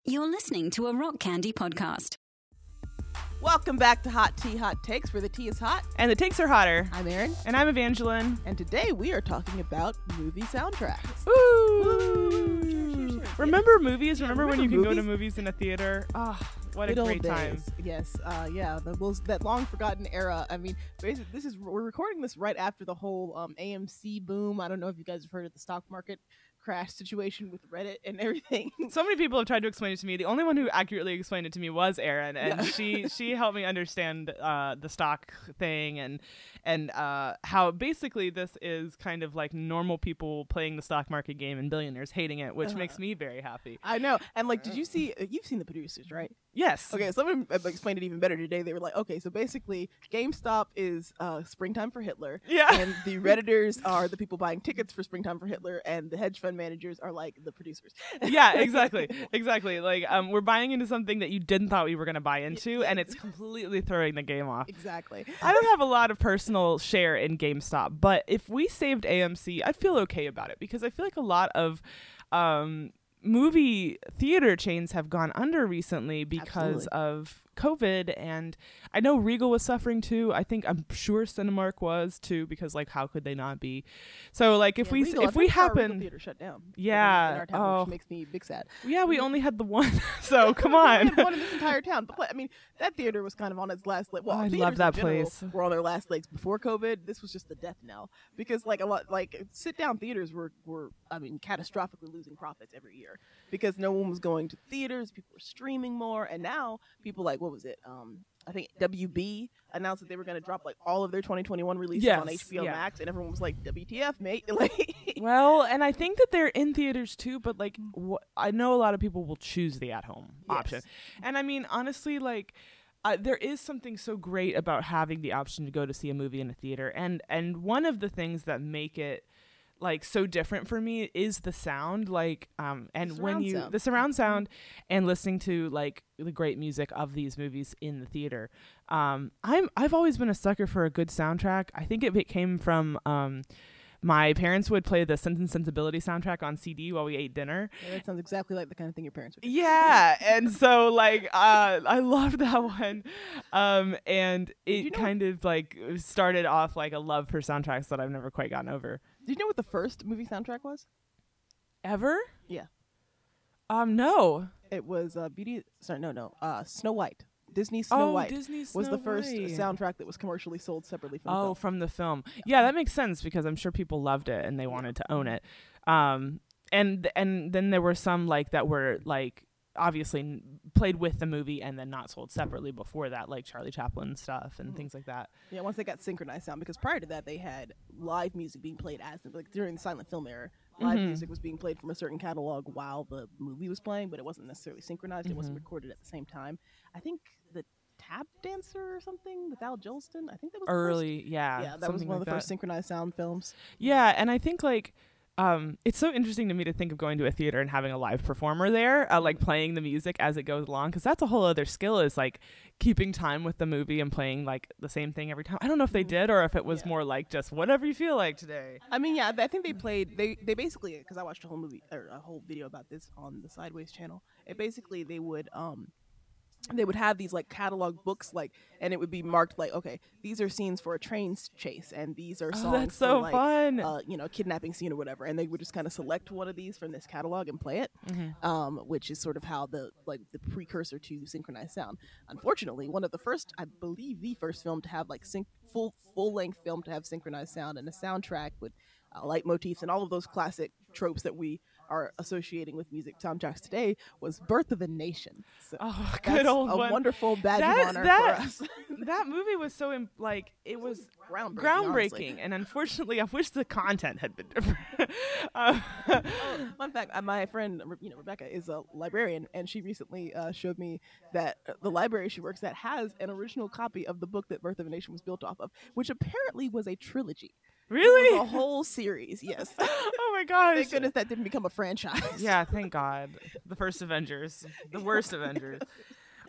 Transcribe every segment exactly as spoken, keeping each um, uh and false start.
You're listening to a Rock Candy podcast. Welcome back to Hot Tea, Hot Takes, where the tea is hot. And the takes are hotter. I'm Erin. And I'm Evangeline. And today we are talking about movie soundtracks. Ooh! Ooh. Sure, sure, sure. Remember yeah. movies? Yeah, remember, remember when you movies? can go to movies in a theater? Oh, what Good a old great days. time. Yes, uh, yeah, the, those, that long forgotten era. I mean, basically, this is we're recording this right after the whole um, A M C boom. I don't know if you guys have heard of the stock market crash situation with Reddit and everything. So many people have tried to explain it to me. The only one who accurately explained it to me was Erin, and yeah. she she helped me understand uh, the stock thing and and uh, how basically this is kind of like normal people playing the stock market game and billionaires hating it, which uh, makes me very happy. I know. And like, did you see? Uh, you've seen The Producers, right? Yes. Okay, someone explained it even better today. They were like, okay, so basically GameStop is uh, Springtime for Hitler. Yeah. And the Redditors are the people buying tickets for Springtime for Hitler, and the hedge fund managers are like the producers. Yeah, exactly. Exactly. Like, um, we're buying into something that you didn't thought we were going to buy into, and it's completely throwing the game off. Exactly. I don't have a lot of personal share in GameStop, but if we saved A M C, I'd feel okay about it, because I feel like a lot of um, movie theater chains have gone under recently because Absolutely. of COVID, and I know Regal was suffering too. I think I'm sure Cinemark was too, because like how could they not be? So like if yeah, we Regal, if we happen, theater shut down. Yeah, in our town, oh, which makes me big sad. Yeah, we only had the one, so come on. We had one in this entire town, but I mean that theater was kind of on its last leg. Well, oh, I theaters love that in general place. were on their last legs before COVID. This was just the death knell, because like a lot like sit down theaters were were I mean catastrophically losing profits every year because no one was going to theaters. People were streaming more, and now people like what was it? Um, I think W B announced that they were going to drop like all of their twenty twenty-one releases yes, on H B O yeah. Max, and everyone was like, "W T F, mate!" Like, well, and I think that they're in theaters too, but like wh- I know a lot of people will choose the at-home yes. option, and I mean honestly, like uh, there is something so great about having the option to go to see a movie in a theater, and and one of the things that make it like so different for me is the sound, like um and when you sound. the surround sound and listening to like the great music of these movies in the theater. um i'm I've always been a sucker for a good soundtrack. I think it came from um my parents would play the Sense and Sensibility soundtrack on C D while we ate dinner. Yeah, that sounds exactly like the kind of thing your parents would do. Yeah, and so like uh, I loved that one, um, and it you know kind of like started off like a love for soundtracks that I've never quite gotten over. Did you know what the first movie soundtrack was? Ever? Yeah. Um, no. It was uh, Beauty. Sorry, no, no. Uh, Snow White. Disney Snow oh, White Disney Snow was the first White. soundtrack that was commercially sold separately from the Oh, film. from the film. Yeah, that makes sense because I'm sure people loved it and they wanted to own it. Um, and and then there were some like that were like obviously n- played with the movie and then not sold separately before that, like Charlie Chaplin stuff and mm. things like that. Yeah, once they got synchronized sound, because prior to that they had live music being played as like during the silent film era. Live mm-hmm. music was being played from a certain catalog while the movie was playing, but it wasn't necessarily synchronized. Mm-hmm. It wasn't recorded at the same time. I think the Tap Dancer or something with Al Jolson. I think that was early. The first. Yeah, yeah, that was one like of the that. first synchronized sound films. Yeah, and I think like. Um, it's so interesting to me to think of going to a theater and having a live performer there, uh, like playing the music as it goes along, because that's a whole other skill, is like keeping time with the movie and playing like the same thing every time. I don't know if they did or if it was yeah. more like just whatever you feel like today. I mean, yeah, I think they played, they, they basically, because I watched a whole movie, or a whole video about this on the Sideways channel, it basically, they would, um, they would have these like catalog books, like, and it would be marked like, okay, these are scenes for a train chase, and these are songs oh, that's so for like, fun. Uh, you know, kidnapping scene or whatever, and they would just kind of select one of these from this catalog and play it, mm-hmm. um, which is sort of how the like the precursor to synchronized sound. Unfortunately, one of the first, I believe, the first film to have like sync full full length film to have synchronized sound and a soundtrack with uh, leitmotifs and all of those classic tropes that we are associating with music soundtracks today was Birth of a Nation. So oh, good old a one. wonderful badge that, of honor that, for us. That movie was so imp- like it was groundbreaking, groundbreaking and unfortunately, I wish the content had been different. uh, oh, fun fact: uh, my friend, you know, Rebecca is a librarian, and she recently uh, showed me that uh, the library she works at has an original copy of the book that Birth of a Nation was built off of, which apparently was a trilogy. Really? It was a whole series, yes. Oh my gosh. Thank goodness that didn't become a franchise. Yeah, thank God. The first Avengers. The worst Avengers.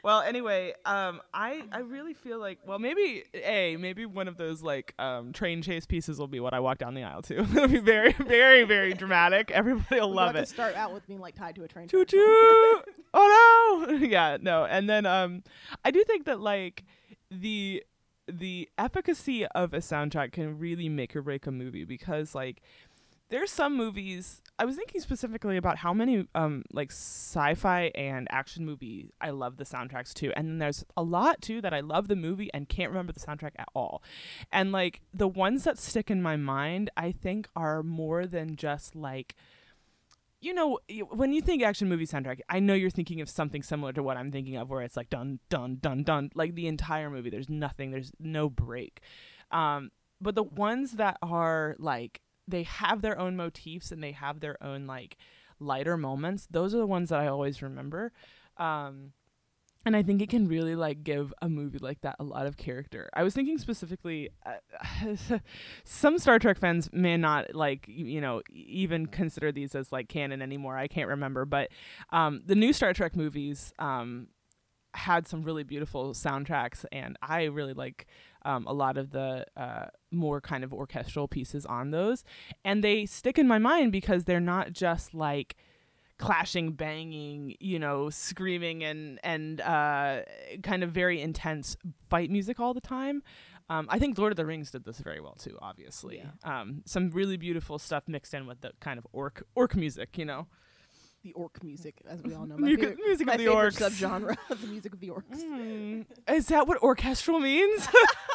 Well, anyway, um, I I really feel like well maybe a maybe one of those like um train chase pieces will be what I walk down the aisle to. It'll be very very very dramatic. Everybody will We'd love like it. To start out with being like tied to a train. Choo track. choo! Oh no! Yeah, no. And then um, I do think that like the the efficacy of a soundtrack can really make or break a movie because like there's some movies. I was thinking specifically about how many um like sci-fi and action movies I love the soundtracks to, and then there's a lot too that I love the movie and can't remember the soundtrack at all. And like the ones that stick in my mind, I think are more than just like. You know, when you think action movie soundtrack, I know you're thinking of something similar to what I'm thinking of, where it's like dun dun dun dun, like the entire movie. There's nothing, there's no break. Um, but the ones that are like they have their own motifs and they have their own like lighter moments. Those are the ones that I always remember. Um, And I think it can really like give a movie like that a lot of character. I was thinking specifically, uh, some Star Trek fans may not like, you know, even consider these as like canon anymore. I can't remember, but um, the new Star Trek movies um, had some really beautiful soundtracks, and I really like um, a lot of the uh, more kind of orchestral pieces on those. And they stick in my mind because they're not just like clashing, banging, you know, screaming and and uh, kind of very intense fight music all the time. Um, I think Lord of the Rings did this very well too. Obviously, yeah. um, some really beautiful stuff mixed in with the kind of orc orc music, you know. The orc music, as we all know, my music, favorite, music my of the favorite orcs. subgenre of the music of the orcs. Mm. Is that what orchestral means?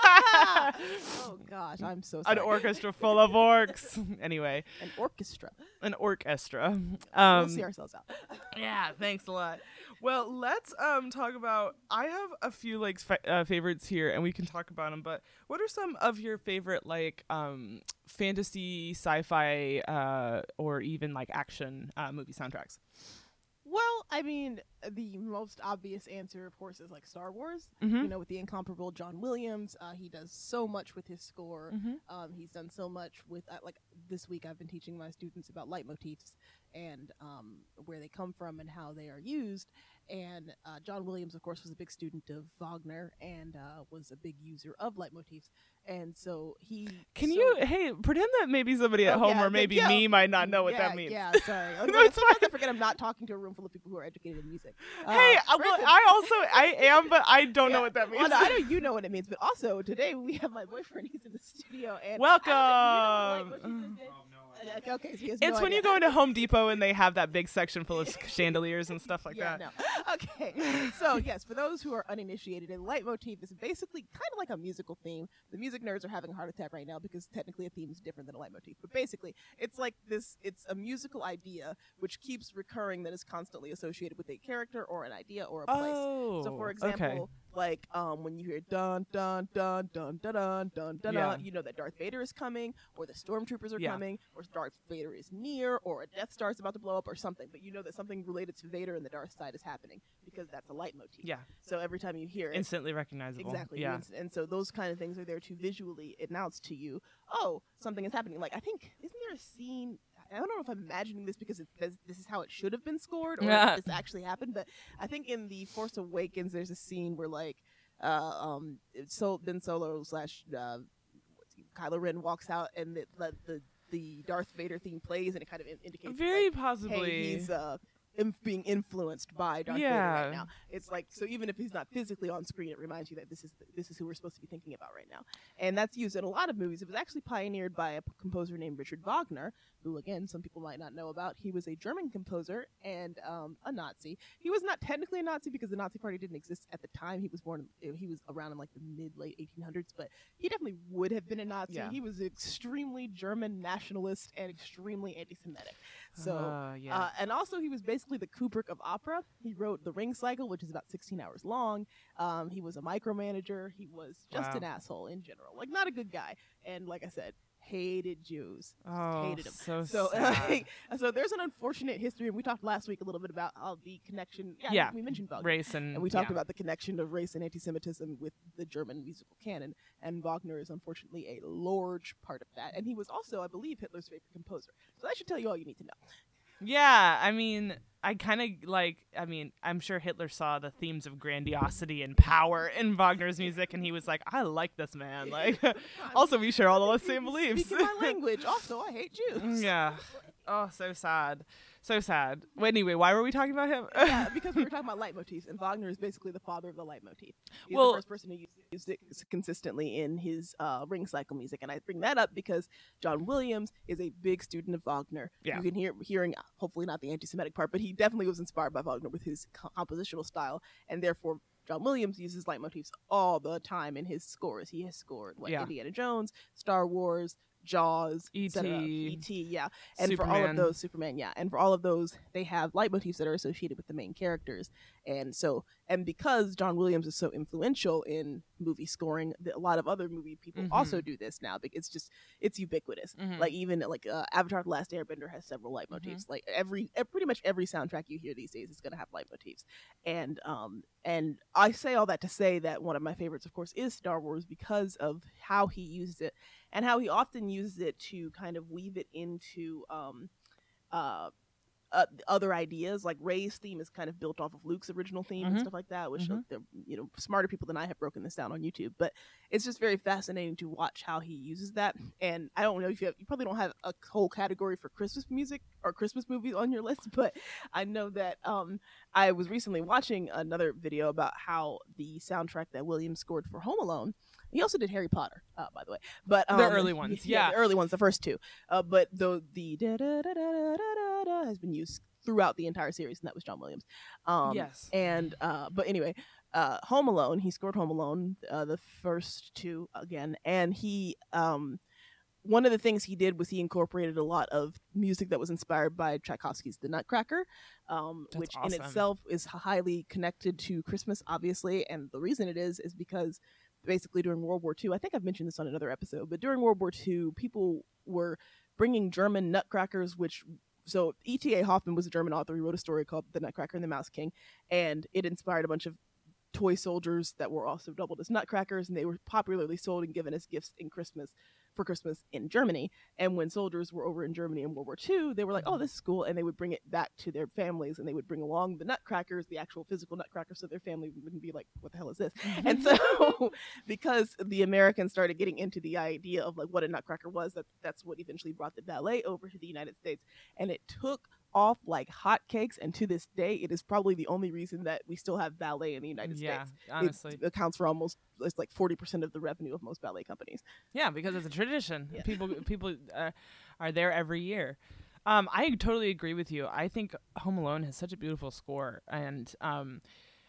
Oh gosh, I'm so sorry. An orchestra full of orcs. Anyway, An orchestra. An orchestra. Um, we'll Um, see ourselves out. yeah, thanks a lot. Well, let's um talk about. I have a few like fa- uh, favorites here, and we can talk about them. But what are some of your favorite like um fantasy, sci-fi, uh, or even like action uh, movie soundtracks? Well, I mean, the most obvious answer, of course, is like Star Wars. Mm-hmm. You know, with the incomparable John Williams, uh, he does so much with his score. Mm-hmm. Um, he's done so much with, uh, like, this week I've been teaching my students about leitmotifs and um, where they come from and how they are used. And uh, John Williams, of course, was a big student of Wagner and uh, was a big user of leitmotifs. And so he. Can so you, hey, pretend that maybe somebody at Oh, home yeah, or maybe yeah. me might not know what yeah, that means. Yeah, sorry. No, Like, it's sometimes fine. I forget I'm not talking to a room full of people who are educated in music. Uh, Hey, I, for well, instance- I also, I am, but I don't know Yeah. what that means. Well, no, I know you know what it means, but also today we have my boyfriend. He's in the studio, and Welcome. I don't know, you know, like, what you just did? Uh, okay, so he has It's no when idea. you go into Home Depot and they have that big section full of chandeliers and stuff like yeah, that. no. Okay, so yes, for those who are uninitiated, a leitmotif is basically kind of like a musical theme. The music nerds are having a heart attack right now because technically a theme is different than a leitmotif. But basically, it's like this: it's a musical idea which keeps recurring that is constantly associated with a character or an idea or a place. Oh, So, for example, okay. like um, when you hear dun dun dun dun dun dun dun dun, Yeah. dun, you know that Darth Vader is coming, or the stormtroopers are Yeah. coming, or Darth Vader is near, or a Death Star is about to blow up, or something. But you know that something related to Vader and the Darth side is happening because that's a leitmotif. Yeah, So every time you hear it, instantly recognizable. exactly. Yeah. And, and so those kind of things are there to visually announce to you, oh, something is happening. Like I think, isn't there a scene? I don't know if I'm imagining this because it, this, this is how it should have been scored, or Yeah. if this actually happened. But I think in the Force Awakens, there's a scene where like, uh, um, so Ben Solo slash uh, what's he, Kylo Ren walks out, and the the, the the Darth Vader theme plays, and it kind of in- indicates Very like, possibly. hey, he's uh, inf- being influenced by Darth Vader Yeah. right now. It's like, so even if he's not physically on screen, it reminds you that this is the, this is who we're supposed to be thinking about right now. And that's used in a lot of movies. It was actually pioneered by a p- composer named Richard Wagner, who, again, some people might not know about. He was a German composer and um, a Nazi. He was not technically a Nazi because the Nazi Party didn't exist at the time. He was born, in, he was around in like the mid late eighteen hundreds, but he definitely would have been a Nazi. Yeah. He was extremely German nationalist and extremely anti-Semitic. So, Uh, yeah. uh, and also he was basically the Kubrick of opera. He wrote The Ring Cycle, which is about sixteen hours long. Um, he was a micromanager. He was just Wow. an asshole in general, like not a good guy. And like I said, hated Jews. Just oh, hated them. so, So, sad. so there's an unfortunate history, and we talked last week a little bit about how the connection. Yeah, Yeah. we mentioned Wagner. race and, And we talked yeah. about the connection of race and anti-Semitism with the German musical canon, and Wagner is unfortunately a large part of that. And he was also, I believe, Hitler's favorite composer. So that should tell you all you need to know. Yeah, I mean, I kind of like, I mean, I'm sure Hitler saw the themes of grandiosity and power in Wagner's music, and he was like, I like this man. Like, also, we share all the same beliefs. Speaking my language. Also, I hate Jews. Yeah. Oh, so sad. So sad. Well, anyway, why were we talking about him? Yeah, because we were talking about leitmotifs, and Wagner is basically the father of the leitmotif. He's Well- the first person to use it consistently in his uh, ring cycle music, and I bring that up because John Williams is a big student of Wagner. Yeah. You can hear hearing, hopefully not the anti-Semitic part, but he definitely was inspired by Wagner with his co- compositional style, and therefore John Williams uses leitmotifs all the time in his scores. He has scored what, Yeah. Indiana Jones, Star Wars, Jaws, E et cetera. T. E T, yeah. And for all of Superman. those, Superman, yeah. And for all of those, they have leitmotifs that are associated with the main characters. And so, and because John Williams is so influential in movie scoring, th- a lot of other movie people Mhm. also do this now. Because it's just, it's ubiquitous. Mhm. Like even like uh, Avatar: The Last Airbender has several leitmotifs. Mm-hmm. Like every, e- pretty much every soundtrack you hear these days is going to have leitmotifs. And um, and I say all that to say that one of my favorites, of course, is Star Wars because of how he uses it and how he often uses it to kind of weave it into um, uh, uh, other ideas. Like Rey's theme is kind of built off of Luke's original theme and Mhm. stuff like that, which Mhm. uh, the you know smarter people than I have broken this down on YouTube. But it's just very fascinating to watch how he uses that. And I don't know if you have, you probably don't have a whole category for Christmas music or Christmas movies on your list, but I know that um, I was recently watching another video about how the soundtrack that Williams scored for Home Alone. He also did Harry Potter, uh, by the way. But um, The early ones, yeah. the early ones, the first two. Uh, but the the da, da, da, da, da, da, da, has been used throughout the entire series, and that was John Williams. Um, Yes. And uh, but anyway, uh, Home Alone. He scored Home Alone, uh, the first two again, and he um, one of the things he did was he incorporated a lot of music that was inspired by Tchaikovsky's The Nutcracker, um, That's which in awesome. itself is highly connected to Christmas, obviously. And the reason it is is because basically during World War Two, I think I've mentioned this on another episode, but during World War Two, people were bringing German nutcrackers, which so E T A Hoffman was a German author. He wrote a story called The Nutcracker and the Mouse King, and it inspired a bunch of toy soldiers that were also doubled as nutcrackers, and they were popularly sold and given as gifts in Christmas for Christmas in Germany. And when soldiers were over in Germany in World War Two, they were like, oh, this is cool, and they would bring it back to their families, and they would bring along the nutcrackers, the actual physical nutcrackers, so their family wouldn't be like, what the hell is this? And so because the Americans started getting into the idea of like what a nutcracker was, that that's what eventually brought the ballet over to the United States, and it took off like hotcakes, and to this day it is probably the only reason that we still have ballet in the United Yeah, States. honestly. It accounts for almost, it's like forty percent of the revenue of most ballet companies. Yeah, because it's a tradition. Yeah. People people uh, are there every year. Um, I totally agree with you. I think Home Alone has such a beautiful score, and um,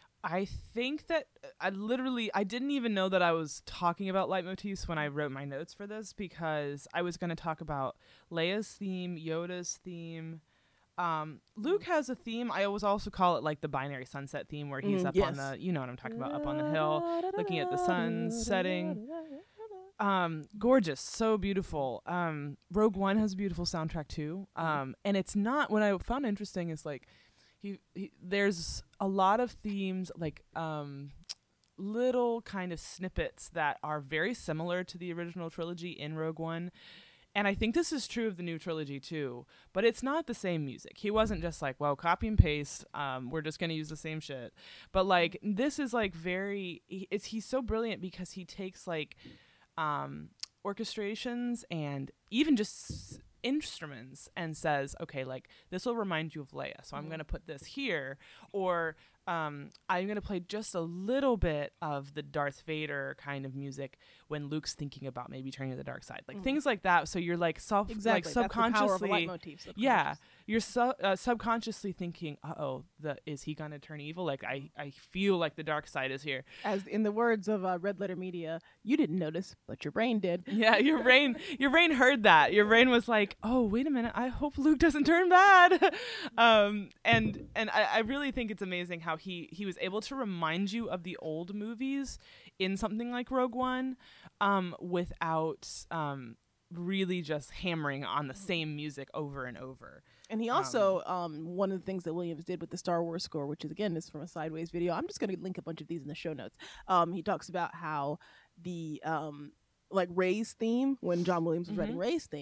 I think that I literally I didn't even know that I was talking about leitmotifs when I wrote my notes for this, because I was going to talk about Leia's theme, Yoda's theme. Um, Luke has a theme. I always also call it like the binary sunset theme, where he's Mm, up yes. on the, you know what I'm talking about, up on the hill, looking at the sun setting. Um, gorgeous, so beautiful. Um, Rogue One has a beautiful soundtrack too. Um, and it's not, what I found interesting is like, he, he there's a lot of themes, like um, little kind of snippets that are very similar to the original trilogy in Rogue One. And I think this is true of the new trilogy too, but it's not the same music. He wasn't just like, well, copy and paste. Um, we're just going to use the same shit. But like, this is like very, he, it's, he's so brilliant because he takes like um, orchestrations and even just s- instruments and says, okay, like this will remind you of Leia. So I'm going to put this here, or um, I'm going to play just a little bit of the Darth Vader kind of music when Luke's thinking about maybe turning to the dark side, like Mhm. things like that. So you're like self, Exactly. like That's the power of a subconsciously, leitmotif, yeah, subconscious. you're su- uh, subconsciously thinking, uh oh, the is he going to turn evil? Like I, I feel like the dark side is here. As in the words of uh, Red Letter Media, you didn't notice, but your brain did. Yeah, your brain, your brain heard that. Your brain was like, "Oh, wait a minute! I hope Luke doesn't turn bad." um, and and I, I really think it's amazing how he he was able to remind you of the old movies in something like Rogue One, um, without um really just hammering on the same music over and over. And he also, um, one of the things that Williams did with the Star Wars score, which is again is from a Sideways video. I'm just going to link a bunch of these in the show notes. Um, he talks about how the um, like Rey's theme, when John Williams was Mhm. writing Rey's theme,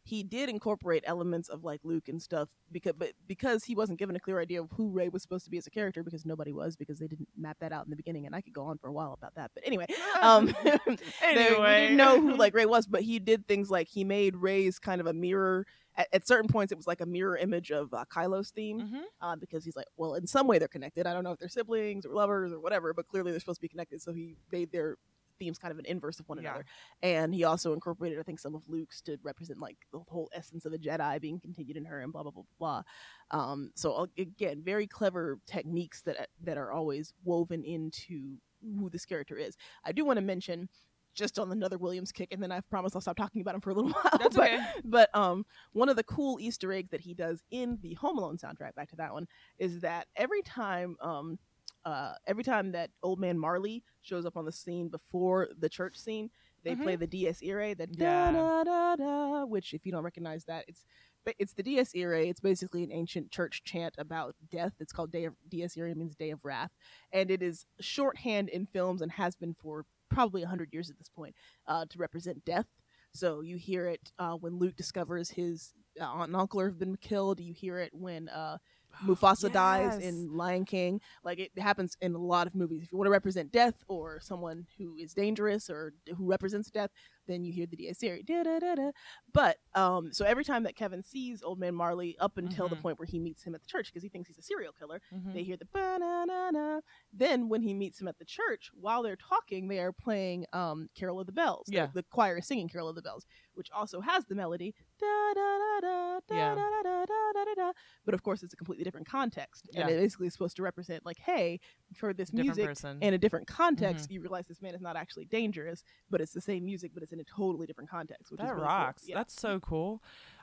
he did incorporate elements of like Luke and stuff because but because he wasn't given a clear idea of who Rey was supposed to be as a character, because nobody was, because they didn't map that out in the beginning, and I could go on for a while about that. But anyway, um Anyway. they, we didn't know who like Rey was, but he did things like he made Rey's kind of a mirror. At, at certain points, it was like a mirror image of uh, Kylo's theme, Mm-hmm. uh, because he's like, well, in some way they're connected. I don't know if they're siblings or lovers or whatever, but clearly they're supposed to be connected. So he made their themes kind of an inverse of one Yeah. another. And he also incorporated, I think, some of Luke's to represent like the whole essence of a Jedi being continued in her and blah, blah, blah, blah. Um, so again, very clever techniques that that are always woven into who this character is. I do want to mention, just on another Williams kick, and then I promise I'll stop talking about him for a little while. That's but, okay. But um, one of the cool Easter eggs that he does in the Home Alone soundtrack, back to that one, is that every time um, uh, every time that Old Man Marley shows up on the scene before the church scene, they Mhm. play the Dies Irae, the Yeah. da da da da, which if you don't recognize that, it's it's the Dies Irae. It's basically an ancient church chant about death. It's called Day of Dies Irae, means Day of Wrath, and it is shorthand in films and has been for probably one hundred years at this point, uh, to represent death. So you hear it uh, when Luke discovers his uh, aunt and uncle have been killed. You hear it when uh, Mufasa dies Yes. in Lion King. Like, it happens in a lot of movies. If you want to represent death or someone who is dangerous or who represents death, then you hear the Dies Irae. Da, da, da, da. But um, so every time that Kevin sees Old Man Marley, up until the Mhm. point where he meets him at the church, because he thinks he's a serial killer, Mhm. they hear the ba-na-na-na. Then when he meets him at the church, while they're talking, they are playing um, Carol of the Bells. The- Yeah. The, choir is singing Carol of the Bells, which also has the melody da da da da da Yeah. da da da da da da. But of course, it's a completely different context, and Yeah. it basically is supposed to represent like, hey, you've heard this Different music person. in a different context. You realize this man is not actually dangerous, but it's the same music, but it's in a totally different context. Which is That really cool. rocks. Yeah. That's so cool.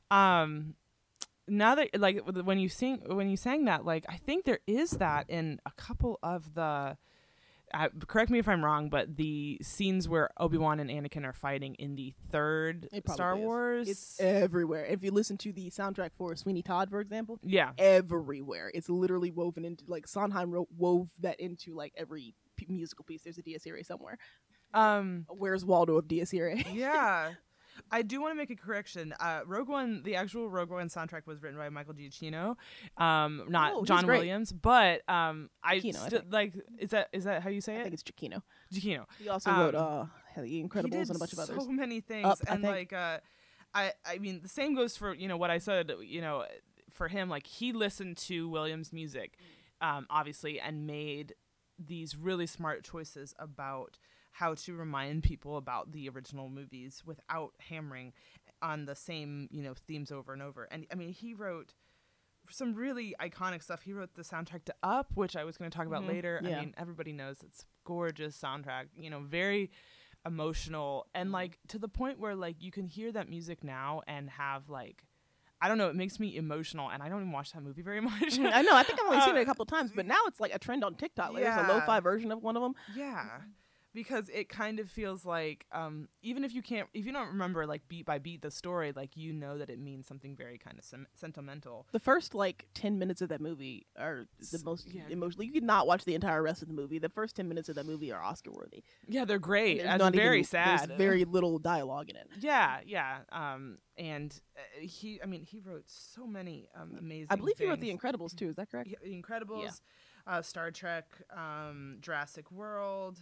Um, now that like with- when you sing when you sang that, like I think there is that in a couple of the. Uh, correct me if I'm wrong, but the scenes where Obi-Wan and Anakin are fighting in the third It probably Star is. Wars. It's everywhere. If you listen to the soundtrack for Sweeney Todd, for example, yeah. everywhere. It's literally woven into, like, Sondheim wrote, wove that into like every p- musical piece. There's a Dies Irae somewhere. Um. Where's Waldo of Dies Irae? Yeah. I do want to make a correction. Uh, Rogue One, the actual Rogue One soundtrack was written by Michael Giacchino, um, not Oh, he's John great. Williams. But um, I Giacchino, I sti- think. like is that is that how you say I it? think it's Giacchino. Giacchino. He also Um, wrote uh, The Incredibles He did and a bunch of others. so many things, Up, I and think. like uh, I I mean the same goes for you know what I said you know for him, like he listened to Williams' music, um, obviously, and made these really smart choices about how to remind people about the original movies without hammering on the same, you know, themes over and over. And I mean, he wrote some really iconic stuff. He wrote the soundtrack to Up, which I was going to talk about Mhm. later. Yeah. I mean, everybody knows it's gorgeous soundtrack, you know, very emotional and like to the point where like you can hear that music now and have like I don't know, it makes me emotional, and I don't even watch that movie very much. I know. I think I've only seen it Uh, a couple times, but now it's like a trend on TikTok. Like, Yeah. There's a lo-fi version of one of them. Yeah, because it kind of feels like um, even if you can't, if you don't remember like beat by beat the story, like you know that it means something very kind of sem- sentimental. The first like ten minutes of that movie are the S- most yeah. emotional. You could not watch the entire rest of the movie. The first ten minutes of that movie are Oscar worthy. Yeah, they're great. There's And not very even, sad. There's very little dialogue in it. yeah, yeah. Um, and uh, he, I mean, he wrote so many um, amazing. I believe he wrote things. The Incredibles too. Is that correct? Yeah, The Incredibles, uh, Star Trek, um, Jurassic World.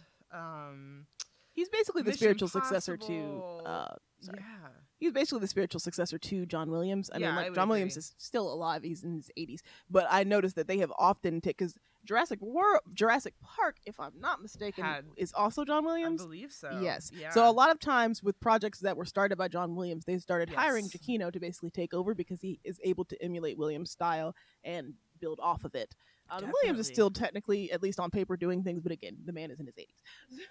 Um, He's basically the Mission spiritual successor to. Impossible. Uh, sorry. yeah. He's basically the spiritual successor to John Williams. I Yeah, mean, I like would John Williams agree. is still alive. He's in his eighties, but I noticed that they have often taken because Jurassic World, Jurassic Park, if I'm not mistaken, Had- is also John I Williams. believe so. Yes. Yeah. So a lot of times with projects that were started by John Williams, they started hiring Yes. Giacchino to basically take over because he is able to emulate Williams' style and build off of it. Um, Williams is Definitely. still technically, at least on paper, doing things, but again, the man is in his eighties.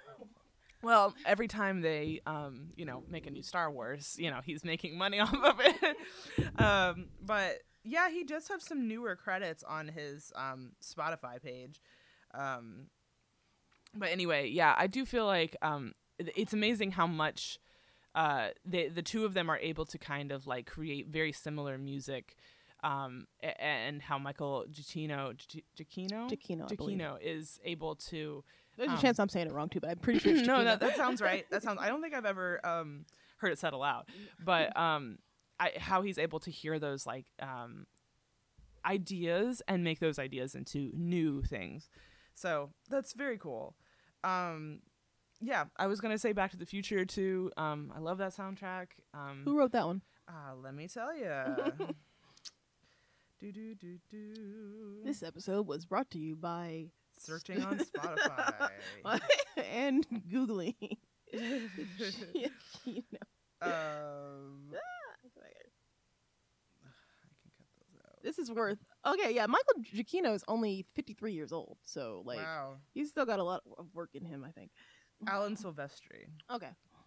Well, every time they, um, you know, make a new Star Wars, you know, he's making money off of it. um, but yeah, he does have some newer credits on his um, Spotify page. Um, but anyway, yeah, I do feel like um, it- it's amazing how much uh, the the two of them are able to kind of like create very similar music. Um, a- and how Michael Giacchino, Gi- Giacchino, Giacchino, I believe. Giacchino is able to. There's Um, a chance I'm saying it wrong too, but I'm pretty sure it's no, Giacchino. no, that sounds right. That sounds. I don't think I've ever um, heard it said aloud, but um, I, how he's able to hear those like um, ideas and make those ideas into new things. So that's very cool. Um, yeah, I was gonna say Back to the Future too. Um, I love that soundtrack. Um, Who wrote that one? Uh, let me tell you. do do do do. This episode was brought to you by searching on Spotify and Googling. you know. Um, This is worth okay. Yeah, Michael Giacchino is only fifty-three years old, so like wow. he's still got a lot of work in him, I think. Alan Silvestri. Okay.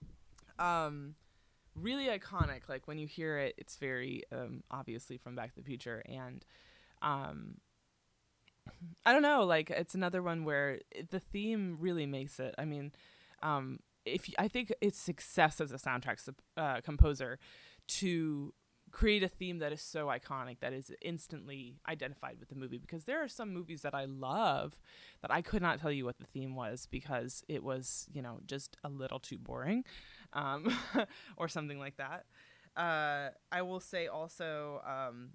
Um, really iconic. Like when you hear it, it's very um obviously from Back to the Future, and um, I don't know. Like it's another one where the theme really makes it. I mean, um, if I think it's success as a soundtrack uh, composer to create a theme that is so iconic that is instantly identified with the movie, because there are some movies that I love that I could not tell you what the theme was because it was, you know, just a little too boring, um, or something like that. Uh, I will say also, um,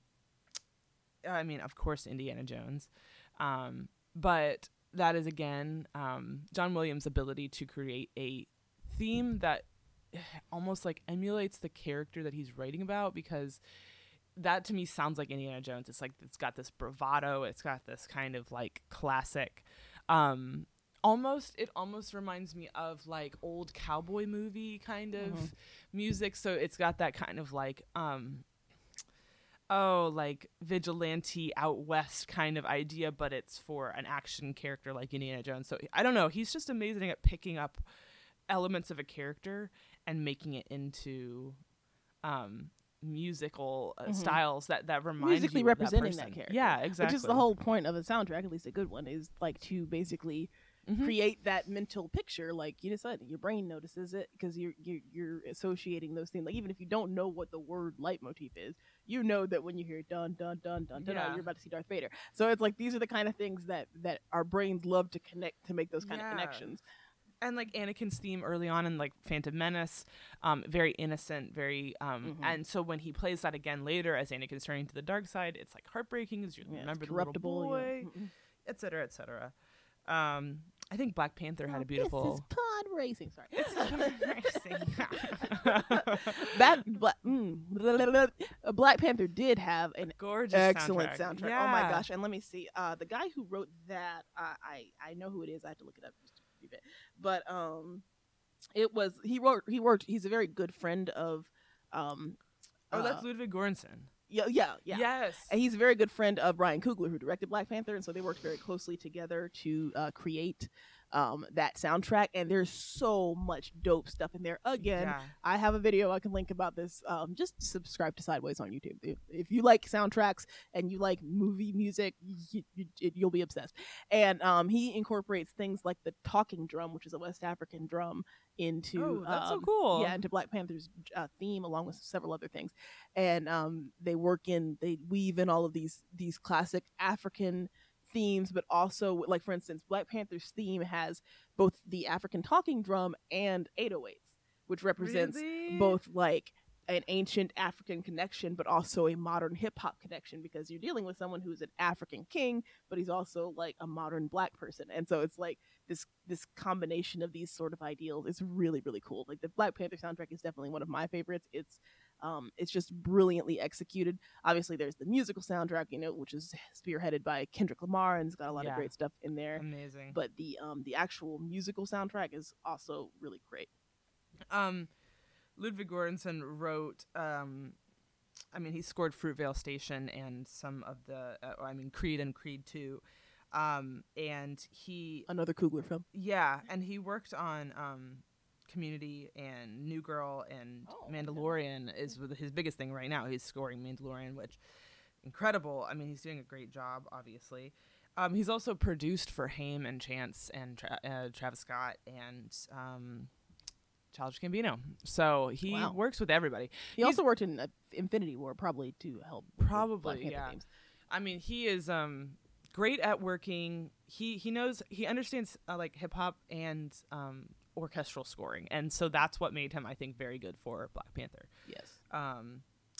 I mean, of course, Indiana Jones, um, but that is again um, John Williams' ability to create a theme that almost like emulates the character that he's writing about, because that to me sounds like Indiana Jones. It's like it's got this bravado, it's got this kind of like classic um almost it almost reminds me of like old cowboy movie kind of mm-hmm. music. So it's got that kind of like um oh like vigilante out west kind of idea, but it's for an action character like Indiana Jones. So I don't know, he's just amazing at picking up elements of a character and making it into um, musical uh, mm-hmm. styles that, that remind musically you representing of that, that character. Yeah, exactly. Which is the whole point of a soundtrack, at least a good one, is like to basically mm-hmm. create that mental picture. Like you just said, your brain notices it because you're, you're you're associating those things. Like even if you don't know what the word leitmotif is, you know that when you hear dun dun dun dun dun, yeah. you're about to see Darth Vader. So it's like these are the kind of things that that our brains love to connect to make those kind yeah. of connections. And like Anakin's theme early on in like Phantom Menace, um, very innocent, very um, mm-hmm. and so when he plays that again later as Anakin's turning to the dark side, it's like heartbreaking as you yeah, remember the little boy, yeah. et cetera, et cetera. Um, I think Black Panther oh, had a beautiful. This is pod racing. Sorry, this is pod racing. Back, Black, mm, Black Panther did have an gorgeous, excellent soundtrack. soundtrack. Yeah. Oh my gosh! And let me see. Uh, the guy who wrote that, uh, I I know who it is. I have to look it up. Bit. But um it was he wrote he worked he's a very good friend of um oh uh, that's Ludwig Göransson. Yeah, yeah, yeah. Yes. And he's a very good friend of Ryan Coogler, who directed Black Panther, and so they worked very closely together to uh, create um, that soundtrack. And there's so much dope stuff in there. Again, yeah. I have a video I can link about this. Um, just subscribe to Sideways on YouTube. If, if you like soundtracks and you like movie music, you, you, you'll be obsessed. And um, he incorporates things like the talking drum, which is a West African drum, into oh, that's um, so cool. Yeah, into Black Panther's uh, theme, along with several other things. And um, they work in, they weave in all of these these classic African themes, but also, like for instance, Black Panther's theme has both the African talking drum and eight oh eights, which represents really? both like an ancient African connection, but also a modern hip hop connection, because you're dealing with someone who's an African king, but he's also like a modern Black person. And so it's like this this combination of these sort of ideals is really, really cool. Like the Black Panther soundtrack is definitely one of my favorites. It's um it's just brilliantly executed. Obviously there's the musical soundtrack, you know, which is spearheaded by Kendrick Lamar, and it's got a lot yeah. of great stuff in there. Amazing. But the um the actual musical soundtrack is also really great. Um Ludwig Göransson wrote, um, I mean, he scored Fruitvale Station and some of the, uh, I mean, Creed and Creed two. Um, and he... Another Coogler film. Yeah, and he worked on um, Community and New Girl and oh, Mandalorian okay. is his biggest thing right now. He's scoring Mandalorian, which, incredible. I mean, he's doing a great job, obviously. Um, he's also produced for Haim and Chance and Tra- uh, Travis Scott and... Um, Childish Gambino. So he wow. works with everybody. He He's also worked in uh, Infinity War, probably to help. Probably, yeah. Games. I mean, he is um, great at working. He he knows, he understands uh, like hip hop and um, orchestral scoring, and so that's what made him, I think, very good for Black Panther. Yes. Um,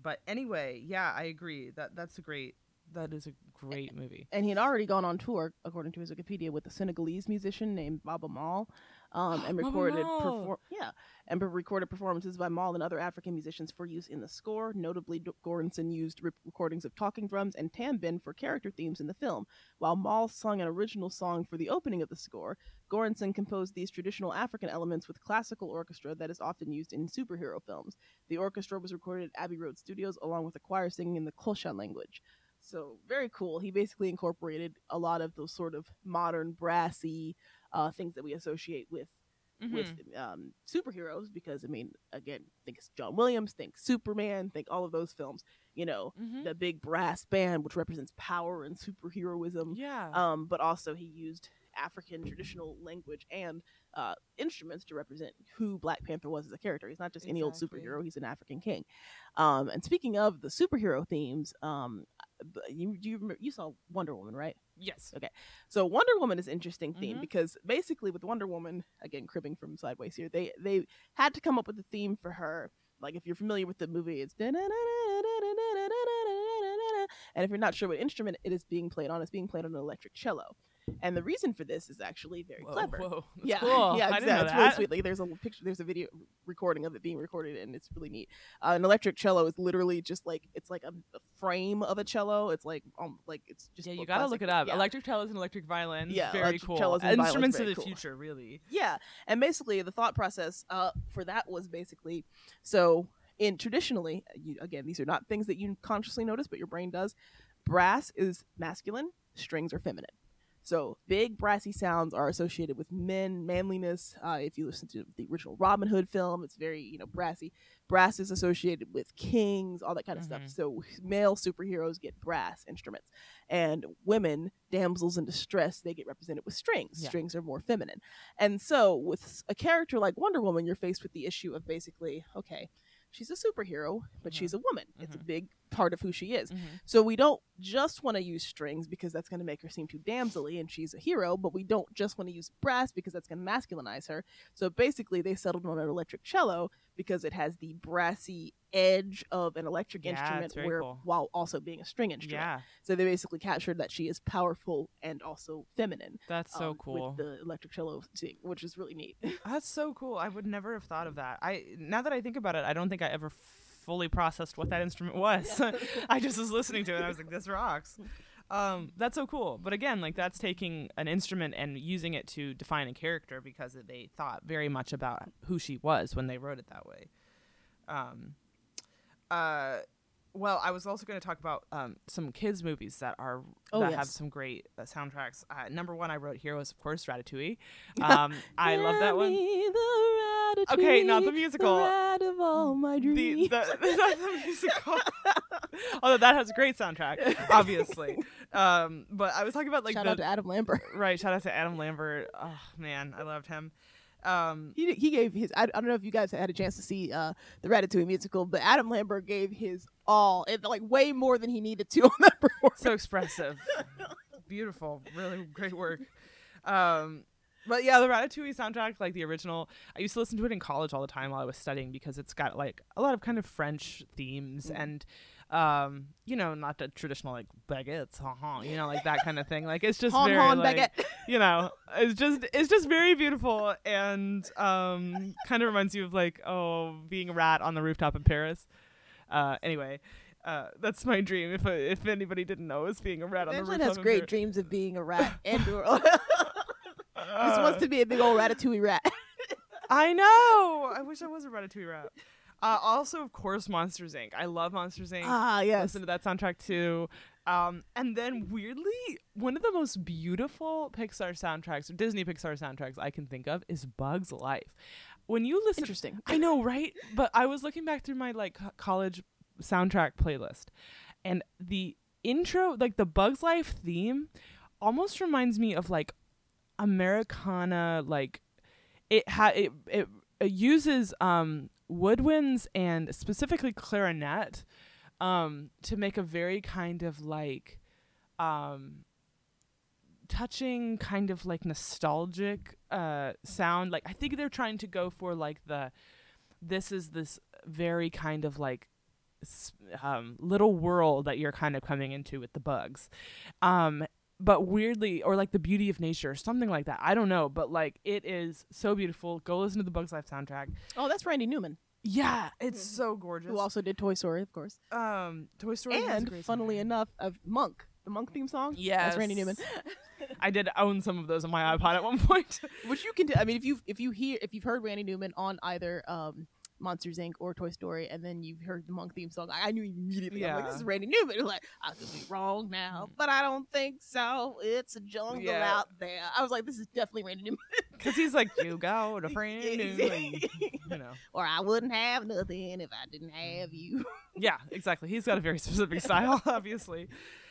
But anyway, yeah, I agree. That that's a great. That is a great movie. And he had already gone on tour, according to his Wikipedia, with a Senegalese musician named Baba Maal, um, and recorded perfor- yeah, and re- recorded performances by Maal and other African musicians for use in the score. Notably, D- Göransson used re- recordings of talking drums and tambin for character themes in the film, while Maal sung an original song for the opening of the score. Göransson composed these traditional African elements with classical orchestra that is often used in superhero films. The orchestra was recorded at Abbey Road Studios, along with a choir singing in the Xhosa language. So very cool. He basically incorporated a lot of those sort of modern brassy uh, things that we associate with mm-hmm. with um, superheroes. Because I mean, again, think John Williams, think Superman, think all of those films. You know, mm-hmm. the big brass band, which represents power and superheroism. Yeah. Um, but also he used African traditional language and uh, instruments to represent who Black Panther was as a character. He's not just exactly. any old superhero. He's an African king. Um, and speaking of the superhero themes, um, you you remember, you saw Wonder Woman, right? Yes. Okay. So Wonder Woman is an interesting theme mm-hmm. because basically with Wonder Woman, again cribbing from Sideways here, they they had to come up with a theme for her. Like if you're familiar with the movie, it's and if you're not sure what instrument it is being played on, it's being played on an electric cello. And the reason for this is actually very whoa, clever. Whoa, that's yeah, cool. yeah, I exactly. didn't know It's that. really sweet. Like, there's a picture, there's a video recording of it being recorded, and it's really neat. Uh, an electric cello is literally just like it's like a, a frame of a cello. It's like um, like it's just yeah. You gotta look it up. Yeah. Electric cellos and electric violins. Yeah, very electric cool. cellos and Instruments violins, of the cool. future, really. Yeah, and basically the thought process uh for that was basically so in traditionally, you, again, these are not things that you consciously notice, but your brain does. Brass is masculine, strings are feminine. So big brassy sounds are associated with men, manliness. Uh, if you listen to the original Robin Hood film, it's very, you know, brassy. Brass is associated with kings, all that kind of mm-hmm. stuff. So male superheroes get brass instruments, and women, damsels in distress, they get represented with strings. Yeah. Strings are more feminine. And so with a character like Wonder Woman, you're faced with the issue of basically, okay, she's a superhero, but mm-hmm. she's a woman. Mm-hmm. It's a big part of who she is. Mm-hmm. So we don't just want to use strings because that's going to make her seem too damselly and she's a hero, but we don't just want to use brass because that's going to masculinize her. So basically they settled on an electric cello because it has the brassy edge of an electric yeah, instrument where cool. while also being a string instrument. Yeah. So they basically captured that she is powerful and also feminine. That's so um, cool. With the electric cello thing, which is really neat. That's so cool. I would never have thought of that. I now that I think about it, I don't think I ever fully processed what that instrument was. Yeah. I just was listening to it and I was like, this rocks. Um, that's so cool. But again, like that's taking an instrument and using it to define a character because they thought very much about who she was when they wrote it that way. Um, uh, well, I was also going to talk about um, some kids movies that are oh, that yes. have some great uh, soundtracks. Uh, number one I wrote here was, of course, Ratatouille. Um, I love that one. Okay, not the musical. The rat of all my dreams. The, the, not the musical. Although that has a great soundtrack, obviously. Um, but I was talking about like shout the, out to Adam Lambert. Right, shout out to Adam Lambert. Oh man, I loved him. Um, he he gave his. I, I don't know if you guys had a chance to see uh, the Ratatouille musical, but Adam Lambert gave his all, and like way more than he needed to on that performance. So expressive, beautiful, really great work. Um, but yeah, the Ratatouille soundtrack, like the original, I used to listen to it in college all the time while I was studying because it's got like a lot of kind of French themes mm. and. Um, you know, not the traditional like baguettes, ha you know, like that kind of thing. Like it's just hon, very hon, like, baguette. You know, it's just it's just very beautiful and um, kind of reminds you of like oh, being a rat on the rooftop in Paris. Uh, anyway, uh, that's my dream. If uh, if anybody didn't know, is being a rat on the rooftop. has great Paris. dreams of being a rat and uh, just wants to be a big old Ratatouille rat. I know. I wish I was a Ratatouille rat. Uh, also, of course, Monsters, Incorporated. I love Monsters, Incorporated. Ah, yes. Listen to that soundtrack, too. Um, and then, weirdly, one of the most beautiful Pixar soundtracks, or Disney Pixar soundtracks I can think of is Bug's Life. When you listen... Interesting. I know, right? But I was looking back through my, like, co- college soundtrack playlist, and the intro, like, the Bug's Life theme almost reminds me of, like, Americana, like, it, ha- it, it, it uses... um. woodwinds and specifically clarinet um to make a very kind of like um touching kind of like nostalgic uh sound. Like I think they're trying to go for like the this is this very kind of like s- um, little world that you're kind of coming into with the bugs. Um, but weirdly, or like the beauty of nature or something like that. I don't know, but like it is so beautiful. Go listen to the Bugs Life soundtrack. Oh, that's Randy Newman, Yeah, it's so gorgeous. who also did Toy Story, of course. um, Toy Story has a And great funnily soundtrack. enough, of Monk, the Monk theme song. Yes. That's Randy Newman. I did own some of those on my iPod at one point. Which you can do. I mean, if you if you hear if you've heard Randy Newman on either um, Monsters Incorporated or Toy Story, and then you've heard the Monk theme song, I, I knew immediately. I'm like, Yeah. this is Randy Newman. Like, I could be wrong now, but I don't think so. It's a jungle Yeah. out there. I was like, this is definitely Randy Newman. Because he's like, you go to friend, Exactly. you know. Or I wouldn't have nothing if I didn't have you. Yeah, exactly. He's got a very specific style, obviously.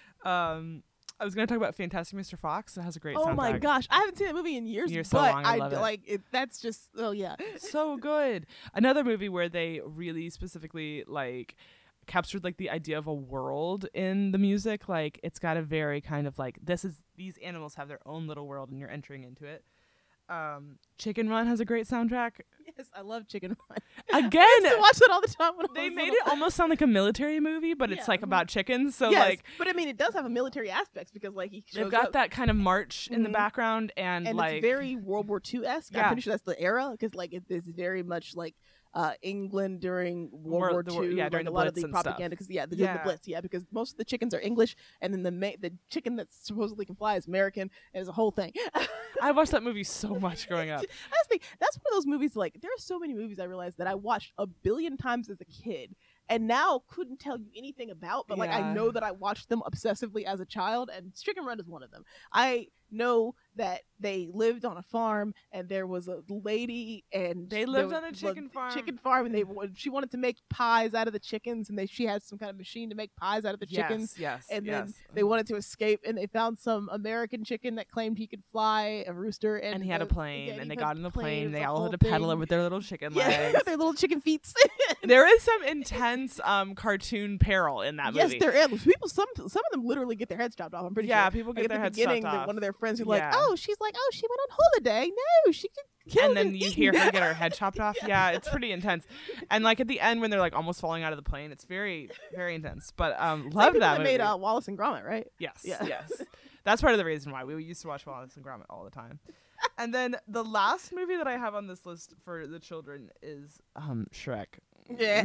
Um, I was going to talk about Fantastic Mister Fox. It has a great Oh soundtrack. my gosh, I haven't seen that movie in years. You're so but long, I I, love it. like it. That's just oh yeah. So good. Another movie where they really specifically like captured like the idea of a world in the music. Like it's got a very kind of like this is these animals have their own little world and you're entering into it. Um, Chicken Run has a great soundtrack. Yes, I love Chicken Run. Again, I used to watch that all the time. When I they was made little. it almost sound like a military movie, but Yeah. it's like about chickens. So yes, like but I mean, it does have a military aspects because like he they've shows got up, that kind of march in the Mhm. background and, and like it's very World War Two esque. Yeah. I'm pretty sure that's the era because like it is very much like uh, England during World War- War the Two. war- yeah, during like, the a lot of Blitz the and stuff. propaganda because yeah, the, during the Yeah. Blitz, yeah, because most of the chickens are English, and then the ma- the chicken that supposedly can fly is American, and it's a whole thing. I watched that movie so much growing up. That's the that's one of those movies. Like there are so many movies I realized that I watched a billion times as a kid, and now couldn't tell you anything about. But like I Yeah. know that I watched them obsessively as a child, and Chicken Run is one of them. I know that they lived on a farm, and there was a lady, and They there lived was- on a chicken was- farm. Chicken farm, and they wa- she wanted to make pies out of the chickens, and they she had some kind of machine to make pies out of the chickens. Yes, yes, And then yes. they wanted to escape, and they found some American chicken that claimed he could fly, a rooster, and, and he had a the- plane, yeah, and he they had got on the It plane. was They a all whole had to pedal thing. it with their little chicken Yeah, legs. their little chicken feet. There is some intense um cartoon peril in that yes, movie. there is. People, some some of them literally get their heads chopped off. I'm pretty Yeah, sure. people Like, get at their the heads beginning, chopped the- off. One of their friends were Yeah. like, "Oh, she's like, oh, she went on holiday. No, she could kill and then you hear her get her head chopped off. Yeah. Yeah, it's pretty intense. And like at the end when they're like almost falling out of the plane, it's very, very intense. But um, love that movie. They made uh, Wallace and Gromit, right? Yes, Yeah. yes. That's part of the reason why we used to watch Wallace and Gromit all the time. And then the last movie that I have on this list for the children is um Shrek. Yeah.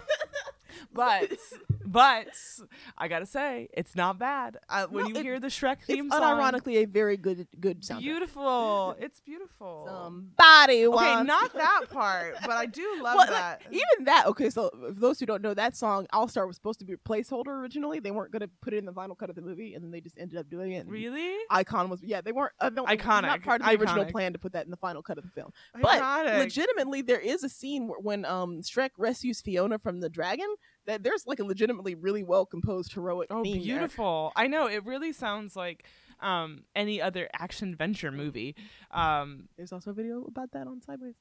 But but I gotta say it's not bad. Uh, when No, you it- hear the Shrek It's theme song, unironically a very good good soundtrack. beautiful. It's beautiful. Somebody okay, wants not that part, but I do love Well, that. like, even that. Okay, so for those who don't know, that song "All Star" was supposed to be a placeholder originally. They weren't going to put it in the final cut of the movie, and then they just ended up doing it. and Really? Icon was yeah. They weren't uh, no, it was Iconic. Not part of the original Iconic. plan to put that in the final cut of the film. But Iconic. legitimately, there is a scene where, when um Shrek rescues Fiona from the dragon. That there's like a legitimately really well composed heroic Oh, theme there. beautiful. I know. It really sounds like um, any other action adventure movie. Um, There's also a video about that on Sideways.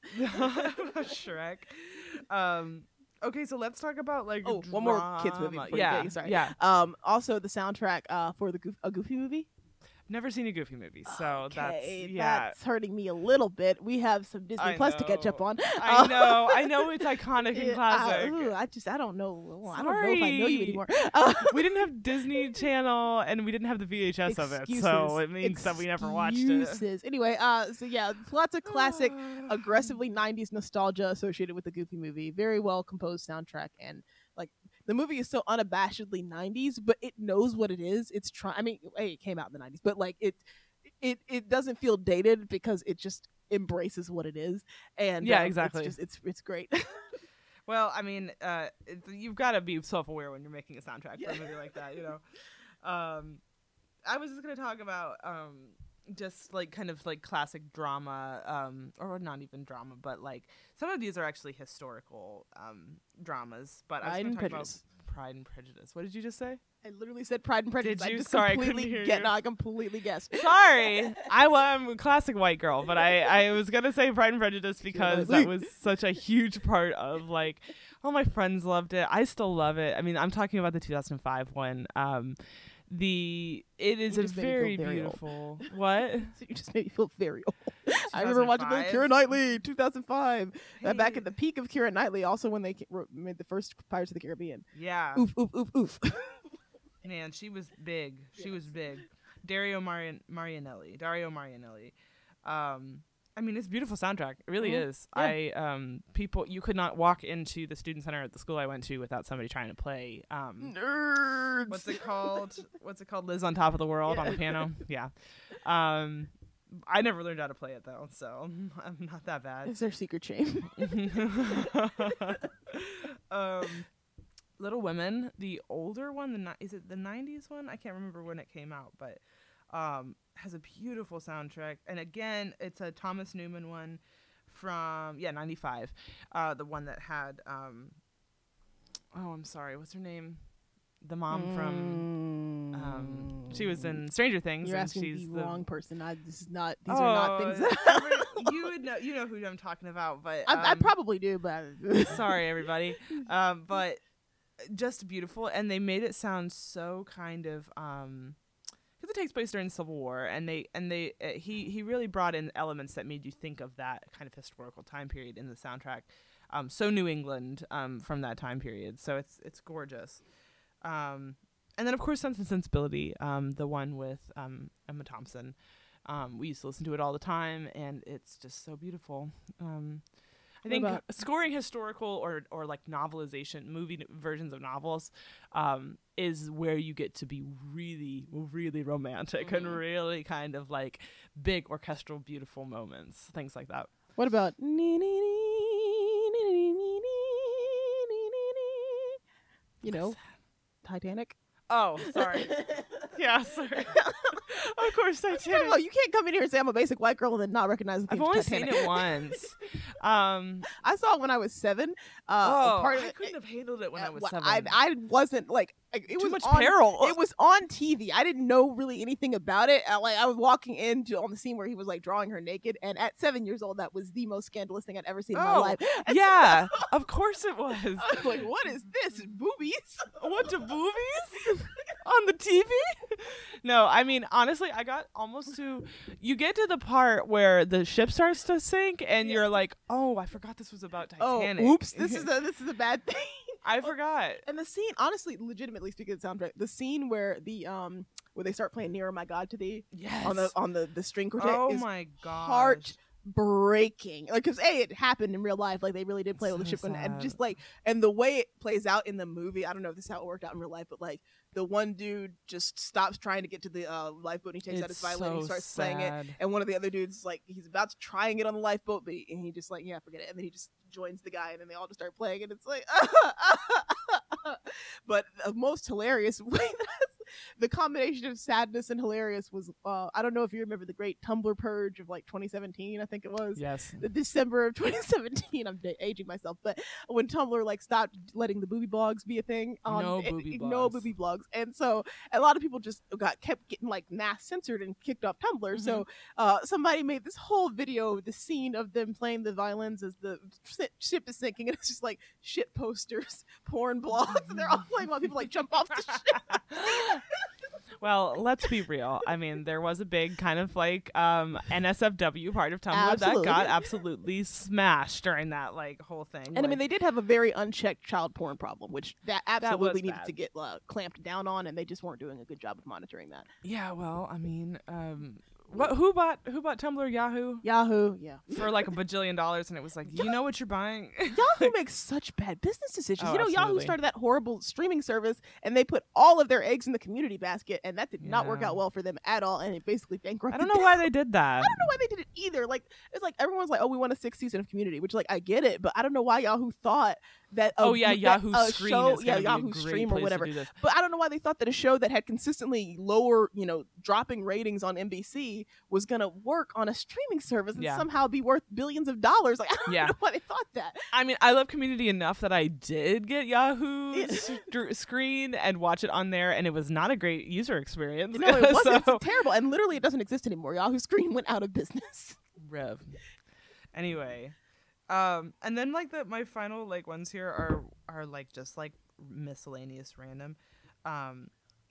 Shrek. Um, okay, so let's talk about like Oh, one more kids movie drama. before you Yeah, go, sorry. yeah. Um, also the soundtrack uh for the Goof- a Goofy movie. Never seen a Goofy movie, so that's Okay, yeah. that's hurting me a little bit. We have some Disney I Plus to catch up know. on. I Uh, know, I know it's iconic and Yeah, classic. Uh, ooh, I just I don't know. I don't know if I know you Sorry. anymore. Uh, We didn't have Disney Channel, and we didn't have the V H S of it, so it means that we never watched it. Excuses. Anyway, uh, so yeah, lots of classic, aggressively nineties nostalgia associated with the Goofy movie. Very well composed soundtrack, and like the movie is so unabashedly nineties, but it knows what it is. It's trying. I mean, hey, it came out in the nineties, but like it, it, it doesn't feel dated because it just embraces what it is. And Yeah, um, exactly. It's just it's it's great. Well, I mean, uh, it, you've got to be self-aware when you're making a soundtrack Yeah. for a movie like that, you know. Um, I was just gonna talk about um, just like kind of like classic drama, um, or not even drama, but like some of these are actually historical um, dramas. But I was Pride gonna and talk Prejudice. about Pride and Prejudice. What did you just say? I literally said Pride and Prejudice. Did you? I just Sorry, I couldn't completely hear get. you. No, I completely guessed. Sorry, I am a classic white girl, but I, I was gonna say Pride and Prejudice because that was such a huge part of like, all my friends loved it. I still love it. I mean, I'm talking about the two thousand five one. Um, the it is You a just made me feel very very old. beautiful. What? So you just made me feel very old. I remember watching the Keira Knightley, two thousand five. Hey. Uh, back at the peak of Keira Knightley, also when they wrote, made the first Pirates of the Caribbean. Yeah. Oof, oof, oof, oof. Man, she was big. She yes. was big. Dario Marian- Marianelli. Dario Marianelli. Um, I mean, it's a beautiful soundtrack. It really mm-hmm. is. Yeah. I um, people, you could not walk into the student center at the school I went to without somebody trying to play. Um, Nerds. What's it called? What's it called? Liz on Top of the World yeah. on the piano. Yeah. Um, I never learned how to play it though, so I'm not that bad. It's their secret shame. um, Little Women, the older one, the ni- is it the nineties one? I can't remember when it came out, but um, has a beautiful soundtrack. And again, it's a Thomas Newman one from yeah ninety-five. Uh, the one that had um, oh, I'm sorry, what's her name? The mom mm. from um, she was in Stranger Things. You're and asking she's the, the wrong person. I, this is not. These oh, are not things that you would know. You know who I'm talking about, but I, um, I probably do. But sorry, everybody. Um, but just beautiful, and they made it sound so kind of um, because it takes place during the Civil War, and they and they uh, he he really brought in elements that made you think of that kind of historical time period in the soundtrack. Um, so New England um from that time period. So it's it's gorgeous. Um, and then of course Sense and Sensibility, um, the one with um, Emma Thompson. Um, we used to listen to it all the time, and it's just so beautiful. Um, I think scoring historical or or like novelization movie n- versions of novels um, is where you get to be really really romantic mm-hmm. and really kind of like big orchestral beautiful moments, things like that. What about you know? Titanic. Oh, sorry. yeah, sorry. Of course, Titanic. No, you can't come in here and say I'm a basic white girl and then not recognize the theme I've only Titanic. seen it once. um, I saw it when I was seven. Uh, oh, part of I it, couldn't have handled it when uh, I was well, seven. I, I wasn't like it Too was much on, peril. It was on T V. I didn't know really anything about it. I, like I was walking into on the scene where he was like drawing her naked, and at seven years old, that was the most scandalous thing I'd ever seen oh, in my life. And yeah, so, of course it was. I was like, what is this? Boobies? What to boobies on the T V? No, I mean honestly, I got almost to. You get to the part where the ship starts to sink, and yeah. you're like, oh, I forgot this was about Titanic. Oh, oops, this is a this is a bad thing. I forgot. And the scene, honestly, legitimately speaking of the soundtrack, the scene where the um where they start playing "Nearer My God" to Thee yes. on the on the, the string quartet oh is my god, heartbreaking. Like, because a it happened in real life, like they really did play so with the ship, and, and just like and the way it plays out in the movie, I don't know if this is how it worked out in real life, but like the one dude just stops trying to get to the uh, lifeboat, and he takes it's out his violin, so and he starts sad. playing it, and one of the other dudes like he's about to try and get on the lifeboat, but he, and he just like yeah forget it, and then he just joins the guy, and then they all just start playing, and it's like but the most hilarious way the combination of sadness and hilarious was uh, I don't know if you remember the great Tumblr purge of like twenty seventeen, I think it was. Yes. The December of twenty seventeen. I'm da- aging myself, but when Tumblr like stopped letting the booby blogs be a thing, um, no it, booby it, blogs. no booby blogs, and so a lot of people just got kept getting like mass censored and kicked off Tumblr. Mm-hmm. So uh, somebody made this whole video, the scene of them playing the violins as the ship is sinking, and it's just like shit posters, porn blogs, and they're all playing while people like jump off the ship. Well, let's be real. I mean, there was a big kind of like um, N S F W part of Tumblr absolutely. that got absolutely smashed during that like whole thing. And like, I mean, they did have a very unchecked child porn problem, which that absolutely that needed bad. to get uh, clamped down on, and they just weren't doing a good job of monitoring that. Yeah, well, I mean, um, what? Who bought who bought Tumblr? Yahoo. Yahoo, yeah, for like a bajillion dollars, and it was like, you know what you're buying. Yahoo makes such bad business decisions. Oh, you know, absolutely. Yahoo started that horrible streaming service, and they put all of their eggs in the community basket, and that did yeah. not work out well for them at all, and it basically bankrupted. I don't know why they did that. I don't know why they did it either. Like, it's like everyone's like, oh, we want a sixth season of Community, which like I get it, but I don't know why Yahoo thought that. A, oh yeah, that Yahoo a Screen show, is yeah, be Yahoo a great Stream or place whatever. to do this. But I don't know why they thought that a show that had consistently lower, you know, dropping ratings on N B C was gonna work on a streaming service and yeah. somehow be worth billions of dollars. Like, I don't yeah. know why they thought that. I mean, I love Community enough that I did get Yahoo st- Screen and watch it on there, and it was not a great user experience. No, it wasn't. so. It's terrible, and literally, it doesn't exist anymore. Yahoo Screen went out of business. Rev. Anyway, um, and then like the my final like ones here are are like just like miscellaneous random. Um,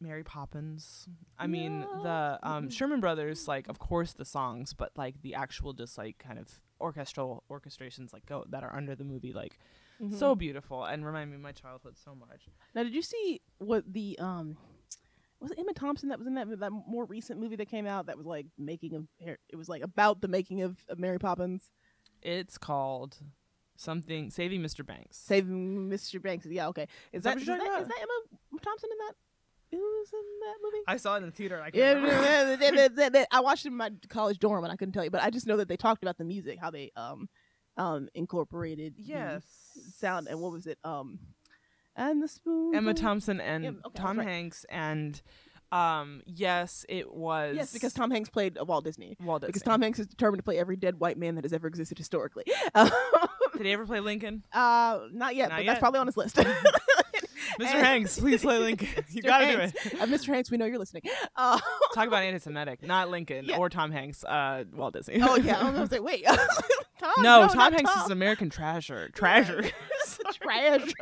Mary Poppins. I mean, the um, Sherman Brothers, like, of course, the songs, but like the actual just like kind of orchestral orchestrations like go that are under the movie, like mm-hmm. so beautiful and remind me of my childhood so much. Now, did you see what the um was it Emma Thompson that was in that that more recent movie that came out that was like making of it was like about the making of, of Mary Poppins? It's called something Saving Mister Banks. Saving Mister Banks. Yeah, okay. Is, is that, that, is, that, is that Emma Thompson in that? Who was in that movie? I saw it in the theater. I can't yeah, remember. I watched it in my college dorm and I couldn't tell you, but I just know that they talked about the music, how they um um incorporated yes sound and what was it um and the spoon. Emma Thompson and yeah, okay, Tom right. Hanks and. Um. Yes, it was. Yes, because Tom Hanks played uh, Walt Disney. Walt Disney. Because Tom Hanks is determined to play every dead white man that has ever existed historically. Um, Did he ever play Lincoln? Uh, not yet, not but yet. that's probably on his list. Mister Hanks, please play Lincoln. You gotta Hanks. do it. Uh, Mister Hanks, we know you're listening. Uh, Talk about anti-Semitic. Not Lincoln yeah. or Tom Hanks. Uh, Walt Disney. Oh yeah, I was gonna say wait. Tom, no, no, Tom Hanks Tom. is American treasure. Treasure. Treasure.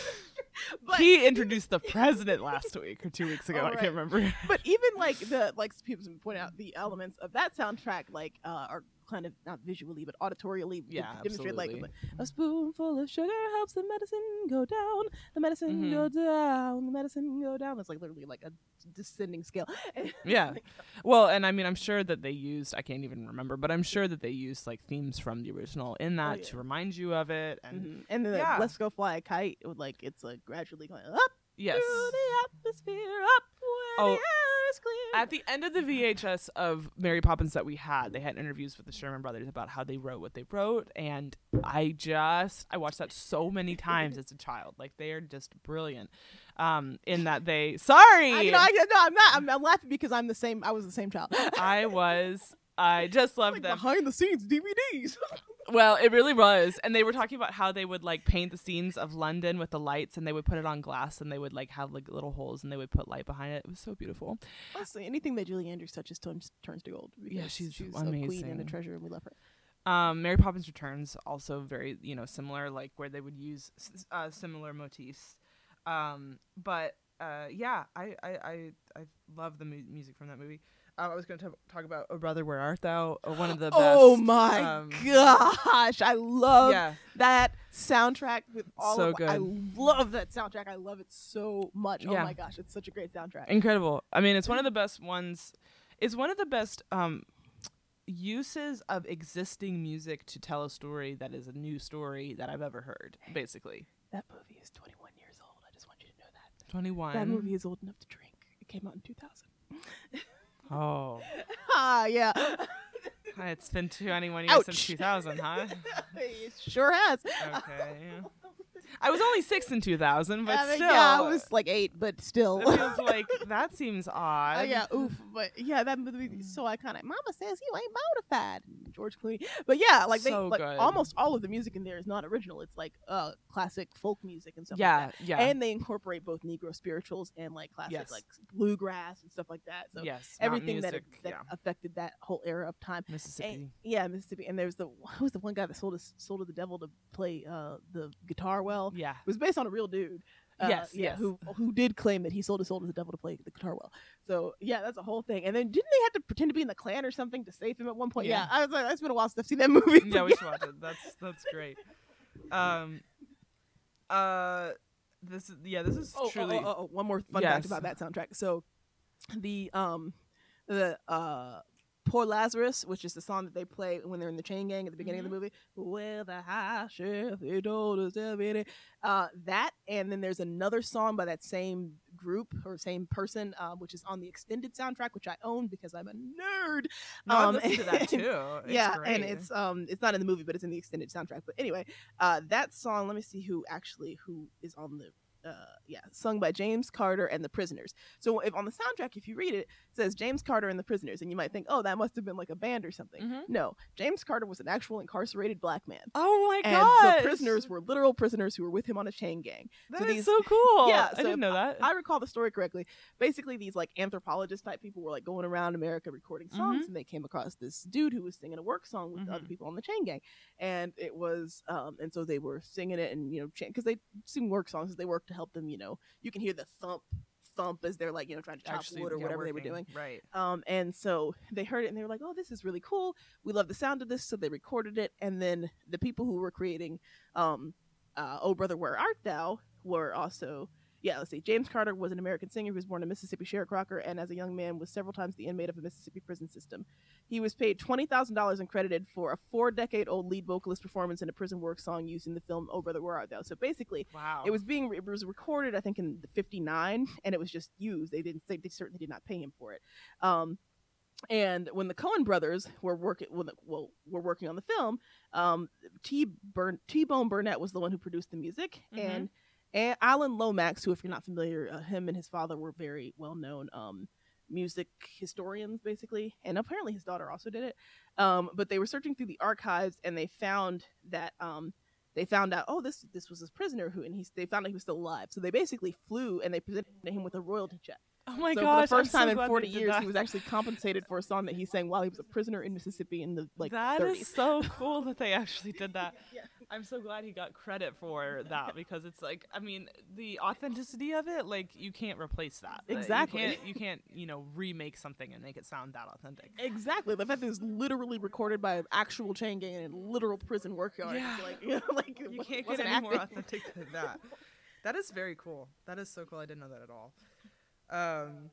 But he introduced the president last week or two weeks ago. Right. I can't remember. But even like the like people point out the elements of that soundtrack like uh, are kind of not visually but auditorially yeah, demonstrate like, absolutely. like a spoonful of sugar helps the medicine go down. The medicine mm-hmm. go down. The medicine go down. It's like literally like a descending scale. Yeah. Well, and I mean, I'm sure that they used. I can't even remember, but I'm sure that they used like themes from the original in that oh, yeah. to remind you of it. And mm-hmm. and then yeah. the Let's Go Fly a Kite. It would, like it's like gradually going up. Yes. Through the atmosphere, up where oh, the air is clear. At the end of the V H S of Mary Poppins that we had, they had interviews with the Sherman Brothers about how they wrote what they wrote, and I just I watched that so many times as a child. Like they are just brilliant. Um, in that they sorry, I, you know, I, no, I'm not. I'm, I'm laughing because I'm the same. I was the same child. I was. I just loved like them. Behind the scenes D V Ds. Well, it really was. And they were talking about how they would like paint the scenes of London with the lights and they would put it on glass and they would like have like little holes and they would put light behind it. It was so beautiful. Honestly, anything that Julie Andrews touches turns, turns to gold. Yeah, she's, she's amazing. a queen and a treasure and we love her. Um, Mary Poppins Returns, also very, you know, similar, like where they would use uh, similar motifs. Um, but uh, yeah, I, I, I, I love the mu- music from that movie. Um, I was going to talk about "Oh Brother, Where Art Thou?" Or one of the best. Oh my um, gosh, I love yeah. that soundtrack with all. So of, good. I love that soundtrack. I love it so much. Yeah. Oh my gosh, it's such a great soundtrack. Incredible. I mean, it's one of the best ones. It's one of the best um, uses of existing music to tell a story that is a new story that I've ever heard. Basically, that movie is twenty-one years old. I just want you to know that. twenty-one. That movie is old enough to drink. It came out in two thousand. Oh. Ah, yeah. It's been twenty-one years Ouch. since two thousand, huh? It sure has. Okay. I was only six in two thousand, but I mean, still. Yeah, I was like eight, but still. It feels like that seems odd. Uh, yeah, oof. But yeah, that movie is so iconic. Mama says you ain't modified. George Clooney. But yeah, like they So like good. almost all of the music in there is not original. It's like uh classic folk music and stuff Yeah, like that. yeah. And they incorporate both Negro spirituals and like classic Yes. like bluegrass and stuff like that. So yes, not everything that, music, that yeah. affected that whole era of time. Mississippi. And, yeah, Mississippi. And there's the who was the one guy that sold his sold to the devil to play uh the guitar well. Yeah. It was based on a real dude. Uh, Yes, yeah, yes. who who did claim that he sold his soul to the devil to play the guitar well. So yeah, that's a whole thing. And then didn't they have to pretend to be in the Klan or something to save him at one point? Yeah, Yeah. I was like, it's been a while since I've seen that movie. Yeah, we should watch it. That's that's great. Um, uh, this is yeah, this is oh, truly. oh, oh, oh, one more fun Yes. fact about that soundtrack. So the um the uh Poor Lazarus, which is the song that they play when they're in the chain gang at the beginning Mhm. of the movie. Where the high sheriff, they told us everything. Uh, that, and then there's another song by that same group or same person, uh, which is on the extended soundtrack, which I own because I'm a nerd. No, I Um, listened to that too. It's yeah, great. and it's um it's not in the movie, but it's in the extended soundtrack. But anyway, uh, that song. Let me see who actually who is on the. Uh, yeah, sung by James Carter and the Prisoners. So if on the soundtrack, if you read it, it says James Carter and the Prisoners, and you might think, oh, that must have been like a band or something. Mhm. No, James Carter was an actual incarcerated black man. Oh my And god! the prisoners were literal prisoners who were with him on a chain gang. That so is these, so cool. Yeah, I so didn't know that. I recall the story correctly. Basically, these like anthropologist type people were like going around America recording songs, Mhm. and they came across this dude who was singing a work song with Mhm. other people on the chain gang, and it was, um, and so they were singing it, and you know, because they sing work songs, they work to help them. You know, you can hear the thump thump as they're like, you know, trying to chop Actually, wood or yeah, whatever working. they were doing. Right. Um, and so they heard it and they were like, oh, this is really cool. We love the sound of this. So they recorded it. And then the people who were creating um, uh, Oh Brother, Where Art Thou were also, yeah, let's see. James Carter was an American singer who was born in Mississippi sharecropper and as a young man was several times the inmate of a Mississippi prison system. He was paid twenty thousand dollars and credited for a four-decade-old lead vocalist performance in a prison work song used in the film Oh Brother, Where Art Thou? So basically, Wow. it was being it was recorded, I think, in fifty-nine, and it was just used. They didn't. They, they certainly did not pay him for it. Um, and when the Coen brothers were working, well, well, were working on the film, um, T. Burn T-Bone Burnett was the one who produced the music, Mm-hmm. and and Alan Lomax, who, if you're not familiar, uh, him and his father were very well known. Um, music historians, basically, and apparently his daughter also did it. Um, but they were searching through the archives and they found that um, they found out, oh, this this was his prisoner who, and he they found out he was still alive. So they basically flew and they presented him with a royalty check. Oh my so gosh! for the first I'm time so in glad forty they did years, that. he was actually compensated for a song that he sang while he was a prisoner in Mississippi in the like That thirties. is so cool that they actually did that. Yeah. I'm so glad he got credit for that because it's like, I mean, the authenticity of it, like you can't replace that. Like, Exactly. You can't, you can't, you know, remake something and make it sound that authentic. Exactly. The fact that it was literally recorded by an actual chain gang in a literal prison workyard. Yeah. It's like, you know, like it You wa- can't get wasn't any more acting. authentic than that. That is very cool. That is so cool. I didn't know that at all. Um,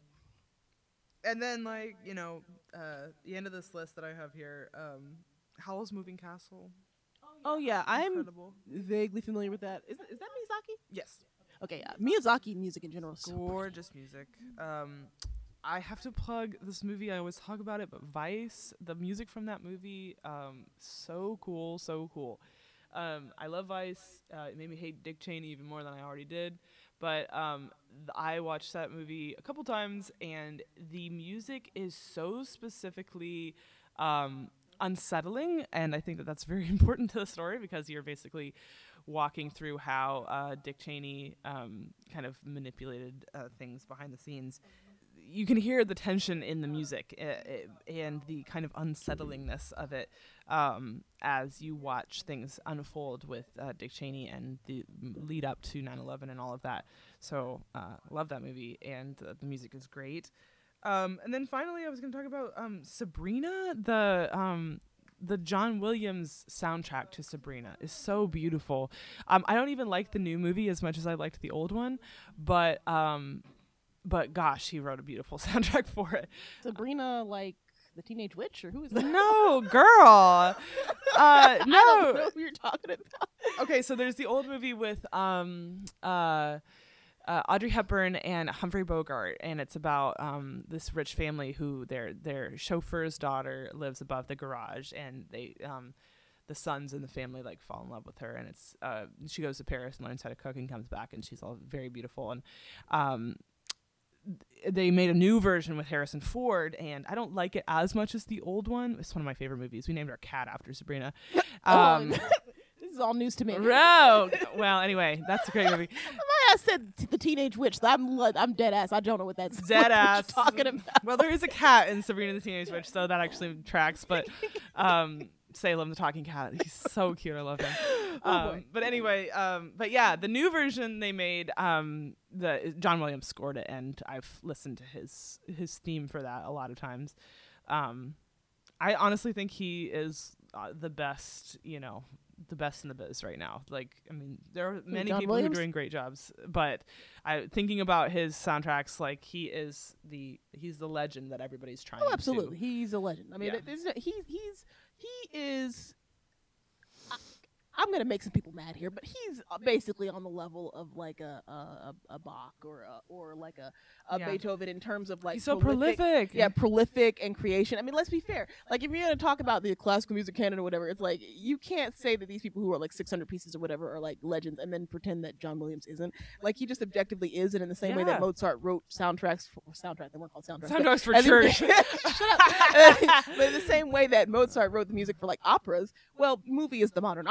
and then like you know, uh, the end of this list that I have here, um, Howl's Moving Castle. Oh yeah, I'm Incredible. vaguely familiar with that. Is is that Miyazaki? Yes. Okay, yeah. Miyazaki music in general is so Gorgeous music. Um, I have to plug this movie. I always talk about it, but Vice, the music from that movie, um, so cool, so cool. Um, I love Vice. Uh, it made me hate Dick Cheney even more than I already did. But um, th- I watched that movie a couple times, and the music is so specifically um, unsettling, and I think that that's very important to the story because you're basically walking through how uh, Dick Cheney um, kind of manipulated uh, things behind the scenes. You can hear the tension in the music uh, and the kind of unsettlingness of it um, as you watch things unfold with uh, Dick Cheney and the lead up to nine eleven and all of that. So uh, love that movie, and uh, the music is great. Um, and then finally, I was going to talk about um, Sabrina. The um, the John Williams soundtrack to Sabrina is so beautiful. Um, I don't even like the new movie as much as I liked the old one, but um, but gosh, he wrote a beautiful soundtrack for it. Sabrina, like the Teenage Witch, or who is that? No, girl. Uh, no. I don't know who you're talking about. Okay, so there's the old movie with um uh. Uh, Audrey Hepburn and Humphrey Bogart, and it's about um, this rich family who their their chauffeur's daughter lives above the garage, and they um, the sons in the family like fall in love with her, and it's uh, she goes to Paris and learns how to cook and comes back, and she's all very beautiful, and um, th- they made a new version with Harrison Ford, and I don't like it as much as the old one. It's one of my favorite movies. We named our cat after Sabrina. Um, This is all news to me. Oh, well, anyway, that's a great movie. I said t- the Teenage Witch. I'm li- I'm dead ass. I don't know what that's Dead what ass. you're talking about. Well, there is a cat in Sabrina the Teenage Witch, so that actually tracks. But um, Salem the talking cat, he's so cute. I love him. Oh, Um, boy. but anyway, um, but yeah, the new version they made, um, the John Williams scored it, and I've listened to his his theme for that a lot of times. Um, I honestly think he is uh, the best, you know, the best in the biz right now. Like, I mean, there are many John people Williams? who are doing great jobs, but I thinking about his soundtracks, like he is the he's the legend that everybody's trying. Oh, absolutely. to. He's a legend. I mean, Yeah. there's no, he's he's he is. I, I'm gonna make some people mad here, but he's uh, basically on the level of like a a, a, a Bach or a, or like a, a Yeah. Beethoven in terms of like He's so prolific. Yeah, prolific and creation. I mean, let's be fair. Like, if you're gonna talk about the classical music canon or whatever, it's like you can't say that these people who are like six hundred pieces or whatever are like legends, and then pretend that John Williams isn't. Like, he just objectively is, and in the same way Yeah. that Mozart wrote soundtracks for soundtrack, they weren't called soundtracks. but- Soundtracks for I think- church. Shut up. But in the same way that Mozart wrote the music for like operas, well, movie is the modern opera.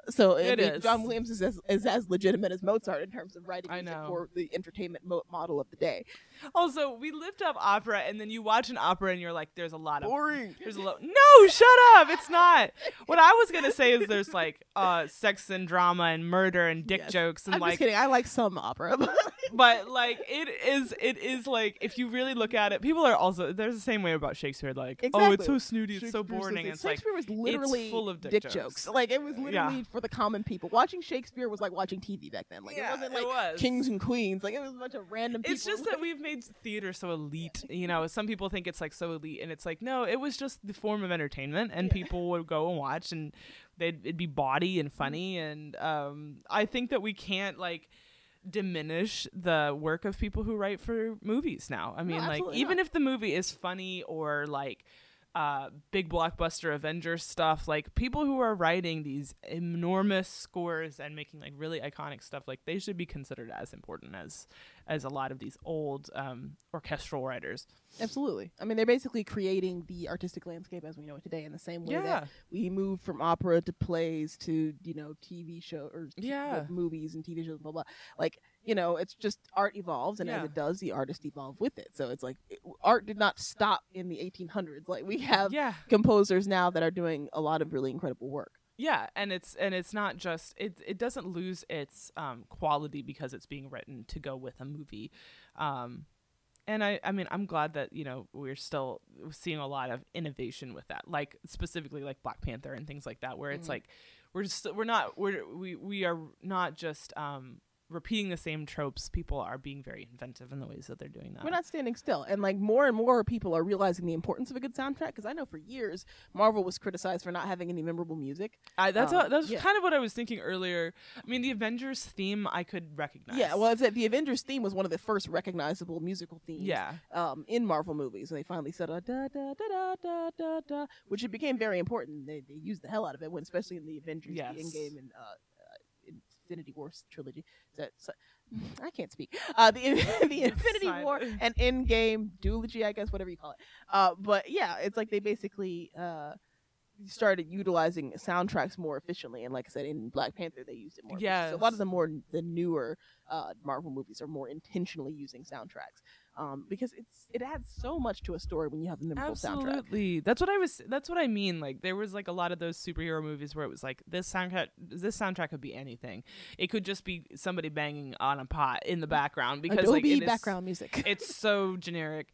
So It I mean, is. John Williams is as, is as legitimate as Mozart in terms of writing I music know. for the entertainment mo- model of the day. Also, we lift up opera, and then you watch an opera, and you're like, "There's a lot of Boring. there's a lot." No, shut up! It's not. What I was gonna say is there's like uh, sex and drama and murder and dick Yes. jokes and I'm like, just kidding. I like some opera. but like it is it is like if you really look at it, people are also there's the same way about Shakespeare. Like, oh, it's so Exactly. snooty, it's so Shakespeare's boring. so- It's like Shakespeare was literally it's full of dick, dick jokes. jokes. Like it was literally Yeah. for the common people. Watching Shakespeare was like watching T V back then. Like Yeah, it wasn't it like was. kings and queens. Like it was a bunch of random people. It's just that we've made theater so elite. You know, some people think it's like so elite, and it's like no, it was just the form of entertainment, and Yeah. people would go and watch, and they'd it'd be bawdy and funny, and um, I think that we can't like diminish the work of people who write for movies now. I mean, like absolutely even not. if the movie is funny or like uh, big blockbuster Avengers stuff, like people who are writing these enormous scores and making like really iconic stuff, like they should be considered as important as as a lot of these old um, orchestral writers. Absolutely. I mean, they're basically creating the artistic landscape as we know it today in the same way Yeah. that we moved from opera to plays to, you know, T V show or t- Yeah. uh, movies and T V shows, blah, blah. Like, you know, it's just art evolves, and as Yeah. it does, the artist evolve with it. So it's like it, art did not stop in the eighteen hundreds. Like we have Yeah. composers now that are doing a lot of really incredible work. Yeah, and it's and it's not just it it doesn't lose its um, quality because it's being written to go with a movie. Um, and I, I mean I'm glad that, you know, we're still seeing a lot of innovation with that, like specifically like Black Panther and things like that, where it's Mhm. like we're just we're not we're we, we are not just um, repeating the same tropes. People are being very inventive in the ways that they're doing that. We're not standing still. And like more and more people are realizing the importance of a good soundtrack, because I know for years Marvel was criticized for not having any memorable music. I, that's Um, what, that's yeah. kind of what I was thinking earlier. I mean, the Avengers theme I could recognize. Yeah, well, it's that the Avengers theme was one of the first recognizable musical themes. yeah. Um, in Marvel movies, and they finally said uh, da da da da da da da, which it became very important. They they used the hell out of it when, especially in the Avengers, Yes. the Endgame and uh, uh, Infinity War trilogy. Is that so, I can't speak. Uh, the the Infinity fine. War and Endgame duology, I guess, whatever you call it. Uh, but yeah, it's like they basically uh started utilizing soundtracks more efficiently, and like I said, in Black Panther they used it more. efficiently. So a lot of the more the newer uh, Marvel movies are more intentionally using soundtracks, um, because it's it adds so much to a story when you have a memorable soundtrack. Absolutely. That's what I was that's what I mean. Like there was like a lot of those superhero movies where it was like this soundtrack this soundtrack could be anything. It could just be somebody banging on a pot in the background because Adobe like it is- background music. it's so generic.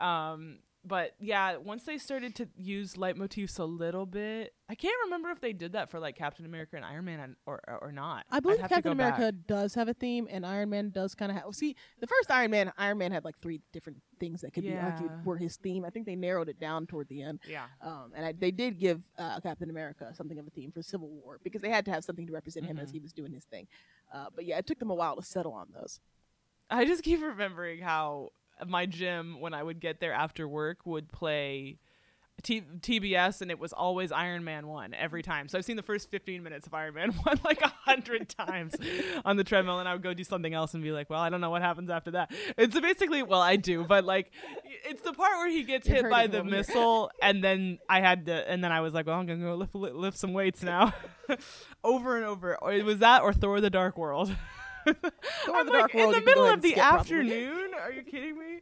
Um but yeah, once they started to use leitmotifs a little bit, I can't remember if they did that for like Captain America and Iron Man and, or or not. I believe I'd have to Captain go back. America does have a theme, and Iron Man does kind of have. See, the first Iron Man, Iron Man had like three different things that could be argued Yeah. were his theme. I think they narrowed it down toward the end. Yeah. Um, and I, they did give uh, Captain America something of a theme for Civil War, because they had to have something to represent him as Mhm. he was doing his thing. Uh, but yeah, it took them a while to settle on those. I just keep remembering how my gym, when I would get there after work, would play T- TBS, and it was always Iron Man one every time. So I've seen the first fifteen minutes of Iron Man one like a hundred times on the treadmill, and I would go do something else and be like, well, I don't know what happens after that. It's basically, well, I do, but like, it's the part where he gets You're hit by hurting the over here. missile, and then I had to, and then I was like, well, I'm gonna go lift, lift, lift some weights now, over and over. Or it was that, or Thor: The Dark World. Thor: I'm The like, Dark in World, the you can go middle ahead of and the skip, probably. afternoon. Are you kidding me?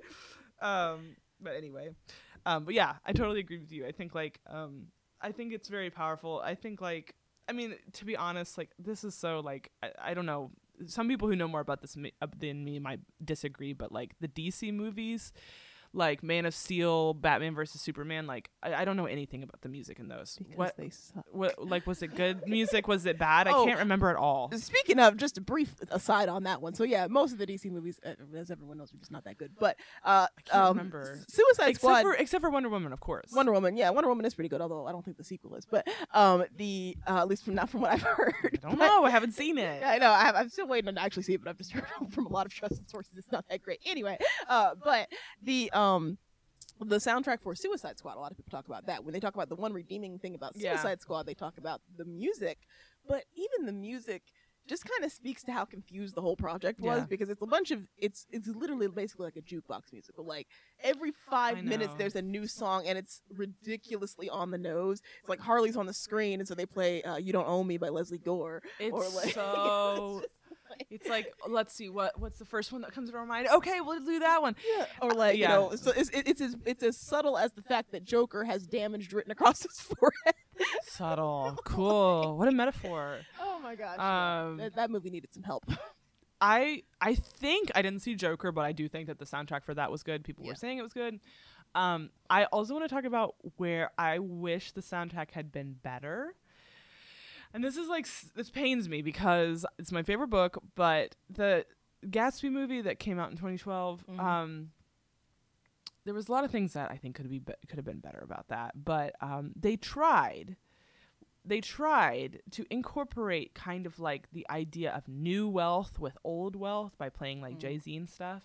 Um, but anyway, um, but yeah, I totally agree with you. I think like, um, I think it's very powerful. I think like, I mean, to be honest, like this is so like, I, I don't know. Some people who know more about this me, uh, than me might disagree, but like the D C movies, like Man of Steel, Batman versus Superman, like I, I don't know anything about the music in those. Because What, they suck. what, like, was it good music? Was it bad? I Oh. can't remember at all. Speaking of, just a brief aside on that one. So yeah, most of the D C movies, uh, as everyone knows, are just not that good. But uh, I can't um, remember. Suicide Except Squad. for except for Wonder Woman, of course. Wonder Woman, yeah, Wonder Woman is pretty good, although I don't think the sequel is. But um, the uh, at least from not from what I've heard. I don't But- know. I haven't seen it. Yeah, I know. I have, I'm still waiting to actually see it, but I've just heard from a lot of trusted sources it's not that great. Anyway, uh, but the um. The soundtrack for Suicide Squad, a lot of people talk about that. When they talk about the one redeeming thing about Yeah. Suicide Squad, they talk about the music. But even the music just kind of speaks to how confused the whole project was Yeah. because it's a bunch of it's it's literally basically like a jukebox musical. Like every five I minutes know. there's a new song and it's ridiculously on the nose. It's like Harley's on the screen and so they play uh, "You Don't Own Me" by Leslie Gore. It's or like, so. it's just like- It's like, let's see what what's the first one that comes to our mind. Okay, we'll do that one. Yeah. Or like Yeah. you know, so it's it's as it's as subtle as the fact that Joker has damaged written across his forehead. Subtle, cool. What a metaphor. Oh my gosh, yeah. Um, that, that movie needed some help. I I think I didn't see Joker, but I do think that the soundtrack for that was good. People Yeah. were saying it was good. Um, I also want to talk about where I wish the soundtrack had been better. And this is like s- this pains me because it's my favorite book, but the Gatsby movie that came out in twenty twelve, Mhm. um, there was a lot of things that I think could be, be could have been better about that. But um, they tried. They tried to incorporate kind of like the idea of new wealth with old wealth by playing like Mm. Jay-Z and stuff.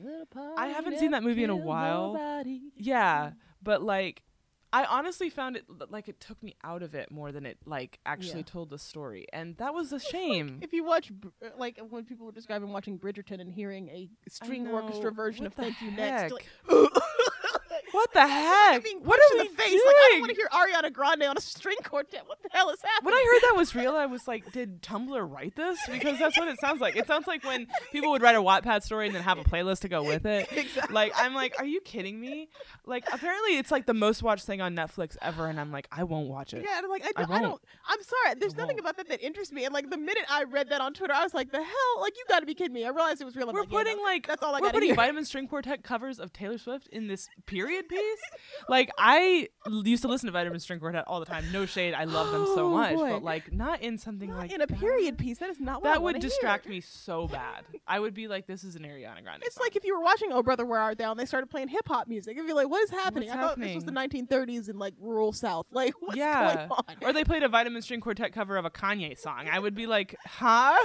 I haven't seen that movie in a while. Yeah, but like I honestly found it l- like it took me out of it more than it like actually Yeah. told the story, and that was a shame. If you watch, Br- uh, like when people were describing watching Bridgerton and hearing a string know. orchestra version What of the "Thank You heck? Next," you're like, What the heck? being What punched are in we the face. Like I don't doing? want to hear Ariana Grande on a string quartet. What the hell is happening? When I heard that was real, I was like, did Tumblr write this? Because that's what it sounds like. It sounds like when people would write a Wattpad story and then have a playlist to go with it. Exactly. Like, I'm like, are you kidding me? Like, apparently it's like the most watched thing on Netflix ever, and I'm like, I won't watch it. Yeah, and I'm like, I, I don't- I, don't. won't. I'm sorry. There's I nothing won't. about that that interests me. And like the minute I read that on Twitter, I was like, the hell? Like you got to be kidding me. I realized it was real. I'm We're like, yeah, putting no, like that's all I we're got to putting hear. Vitamin String Quartet covers of Taylor Swift in this period piece. Like I l- used to listen to Vitamin String Quartet all the time. No shade, I love them so Oh, much, boy. but like not in something Not like in a that. period piece. That is not what I That would wanna distract hear. me so bad. I would be like, this is an Ariana Grande. It's song. like if you were watching Oh Brother Where Art Thou and they started playing hip hop music. You'd be like, what is happening? What's I thought this was the happening? nineteen thirties in like rural South. Like what's yeah. going on? Or they played a Vitamin String Quartet cover of a Kanye song. I would be like, huh?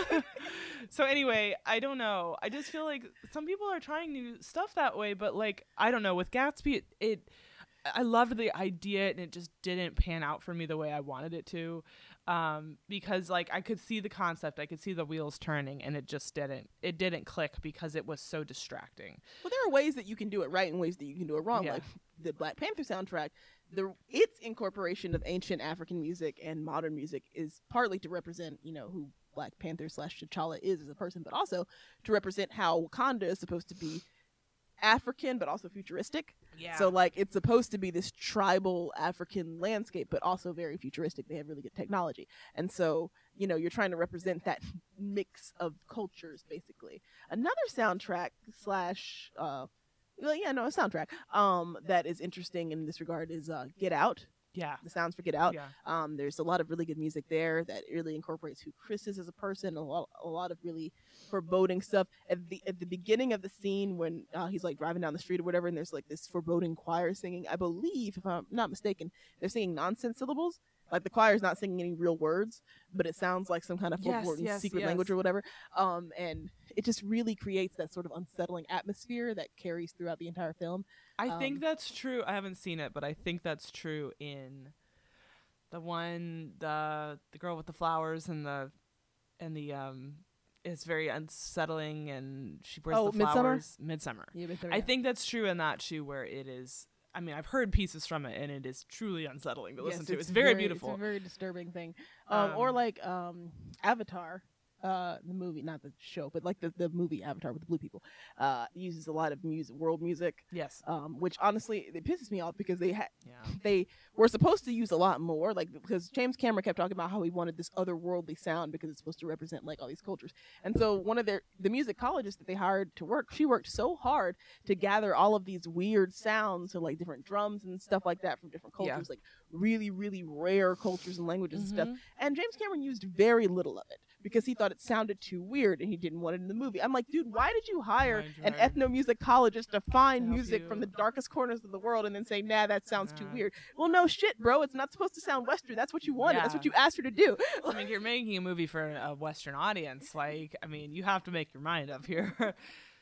So anyway, I don't know. I just feel like some people are trying new stuff that way, but like, I don't know. With Gatsby, it, it I loved the idea and it just didn't pan out for me the way I wanted it to. Um, because like I could see the concept, I could see the wheels turning, and it just didn't. It didn't click because it was so distracting. Well, there are ways that you can do it right and ways that you can do it wrong. Yeah. Like the Black Panther soundtrack, the its incorporation of ancient African music and modern music is partly to represent, you know, who Black Panther slash T'Challa is as a person, but also to represent how Wakanda is supposed to be African but also futuristic. Yeah. So like it's supposed to be this tribal African landscape, but also very futuristic. They have really good technology, and so you know you're trying to represent that mix of cultures basically. Another soundtrack slash, uh, well, yeah, no, a soundtrack um that is interesting in this regard is uh, Get Out. yeah. The sounds for Get Out. Yeah. Um, there's a lot of really good music there that really incorporates who Chris is as a person. A lot, a lot of really foreboding stuff at the at the beginning of the scene when uh, he's like driving down the street or whatever, and there's like this foreboding choir singing. I believe, if I'm not mistaken, they're singing nonsense syllables. Like the choir is not singing any real words, but it sounds like some kind of Yes, foreboding yes, secret yes. language or whatever. Um, and it just really creates that sort of unsettling atmosphere that carries throughout the entire film. I Um, think that's true. I haven't seen it, but I think that's true in the one the the girl with the flowers and the and the um it's very unsettling and she wears Oh, the Midsommar? flowers. Midsummer. Yeah, but there I we go. think that's true in that too, where it is. I mean, I've heard pieces from it, and it is truly unsettling to listen Yes, to. It's, very, beautiful. It's a very disturbing thing. Um, or Um, like um, Avatar, uh, the movie, not the show, but like the, the movie Avatar with the blue people, uh, uses a lot of music, world music, Yes. um, which honestly it pisses me off because they had Yeah. they were supposed to use a lot more, like because James Cameron kept talking about how he wanted this otherworldly sound because it's supposed to represent like all these cultures. And so one of their the musicologist that they hired to work, she worked so hard to gather all of these weird sounds, so like different drums and stuff like that from different Yeah. cultures, like really really rare cultures and languages and stuff. Mhm. And James Cameron used very little of it because he thought it sounded too weird and he didn't want it in the movie. I'm like, dude, why did you hire Why did you an hire- ethnomusicologist to find To help music you. from the darkest corners of the world and then say, nah, that sounds too Nah. weird? Well, no shit, bro. It's not supposed to sound Western. That's what you wanted. That's Yeah. what you asked her to do. I mean, you're making a movie for a Western audience. Like, I mean, you have to make your mind up here.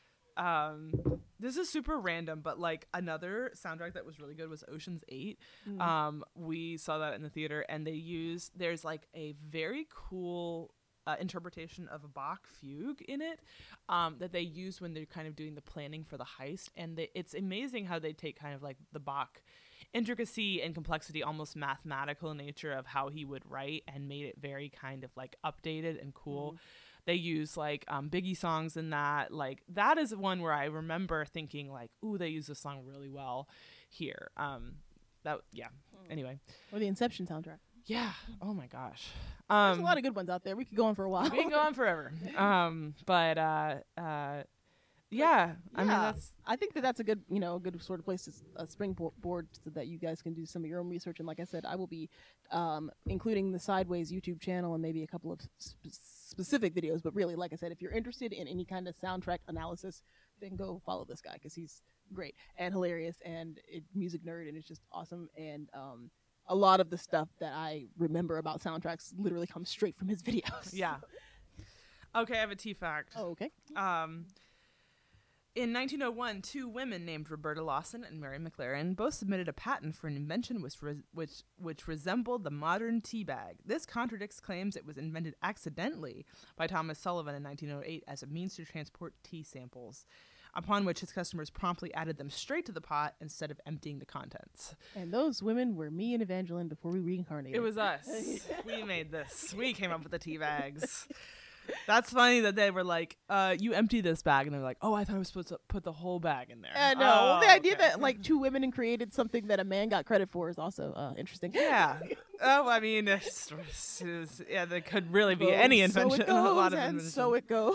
um, this is super random, but like another soundtrack that was really good was Ocean's Eight. Mm. Um, we saw that in the theater, and they use there's like a very cool uh, interpretation of a Bach fugue in it um, that they use when they're kind of doing the planning for the heist. And they, it's amazing how they take kind of like the Bach intricacy and complexity, almost mathematical nature of how he would write, and made it very kind of like updated and cool. Mm. They use like um, Biggie songs in that. Like that is one where I remember thinking like, ooh, they use this song really well here. Um, that yeah. Mm. Anyway, or the Inception soundtrack. Yeah. Oh my gosh. Um, There's a lot of good ones out there. We could go on for a while. We can go on forever. Um, but uh, uh, yeah. I yeah. mean, that's. I think that that's a good, you know, a good sort of place to uh, springboard so that you guys can do some of your own research. And like I said, I will be um, including the Sideways YouTube channel and maybe a couple of sp- specific videos. But really, like I said, if you're interested in any kind of soundtrack analysis, then go follow this guy because he's great and hilarious and a music nerd, and it's just awesome. And um, a lot of the stuff that I remember about soundtracks literally comes straight from his videos. Yeah. Okay, I have a T fact. Oh, okay. Um, in nineteen oh one, two women named Roberta Lawson and Mary McLaren both submitted a patent for an invention which res- which which resembled the modern tea bag. This contradicts claims it was invented accidentally by Thomas Sullivan in nineteen oh eight as a means to transport tea samples, upon which his customers promptly added them straight to the pot instead of emptying the contents. And those women were me and Evangeline before we reincarnated. It was us. We made this. We came up with the tea bags. That's funny that they were like, uh, you empty this bag. And they're like, oh, I thought I was supposed to put the whole bag in there. Uh, no, oh, well, the idea okay. that like two women created something that a man got credit for is also uh, interesting. Yeah. Oh, I mean, it's, it's, it's, yeah, there could really be Well, any invention. So it goes, a lot of and invention. so it goes.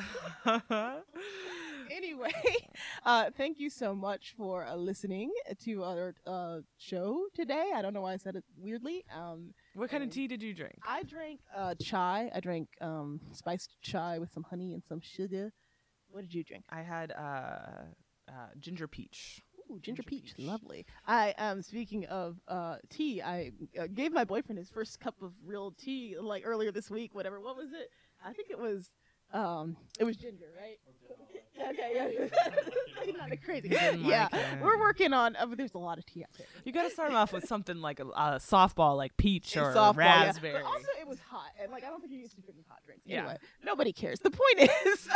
Anyway, uh, thank you so much for uh, listening to our uh, show today. I don't know why I said it weirdly. Um, what kind of tea did you drink? I drank uh, chai. I drank um, spiced chai with some honey and some sugar. What did you drink? I had uh, uh, ginger peach. Ooh, ginger, ginger peach. peach, lovely. I um speaking of uh tea, I uh, gave my boyfriend his first cup of real tea like earlier this week. Whatever. What was it? I think it was um it was ginger, right? Okay, yeah. You're not crazy. Yeah, like we're working on. Uh, there's a lot of tea out there. You got to start off with something like a, a softball, like peach or softball, raspberry. Yeah. But also, it was hot, and like I don't think you're used to drinking hot drinks. Yeah. Anyway, nobody cares. The point is,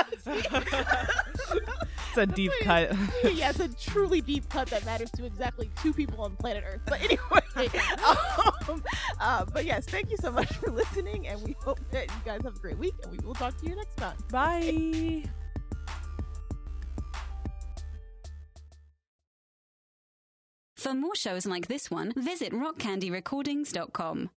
it's a deep cut. Yeah, it's a truly deep cut that matters to exactly two people on planet Earth. But anyway, um, uh, but yes, thank you so much for listening, and we hope that you guys have a great week, and we will talk to you next time. Bye. For more shows like this one, visit rock candy recordings dot com.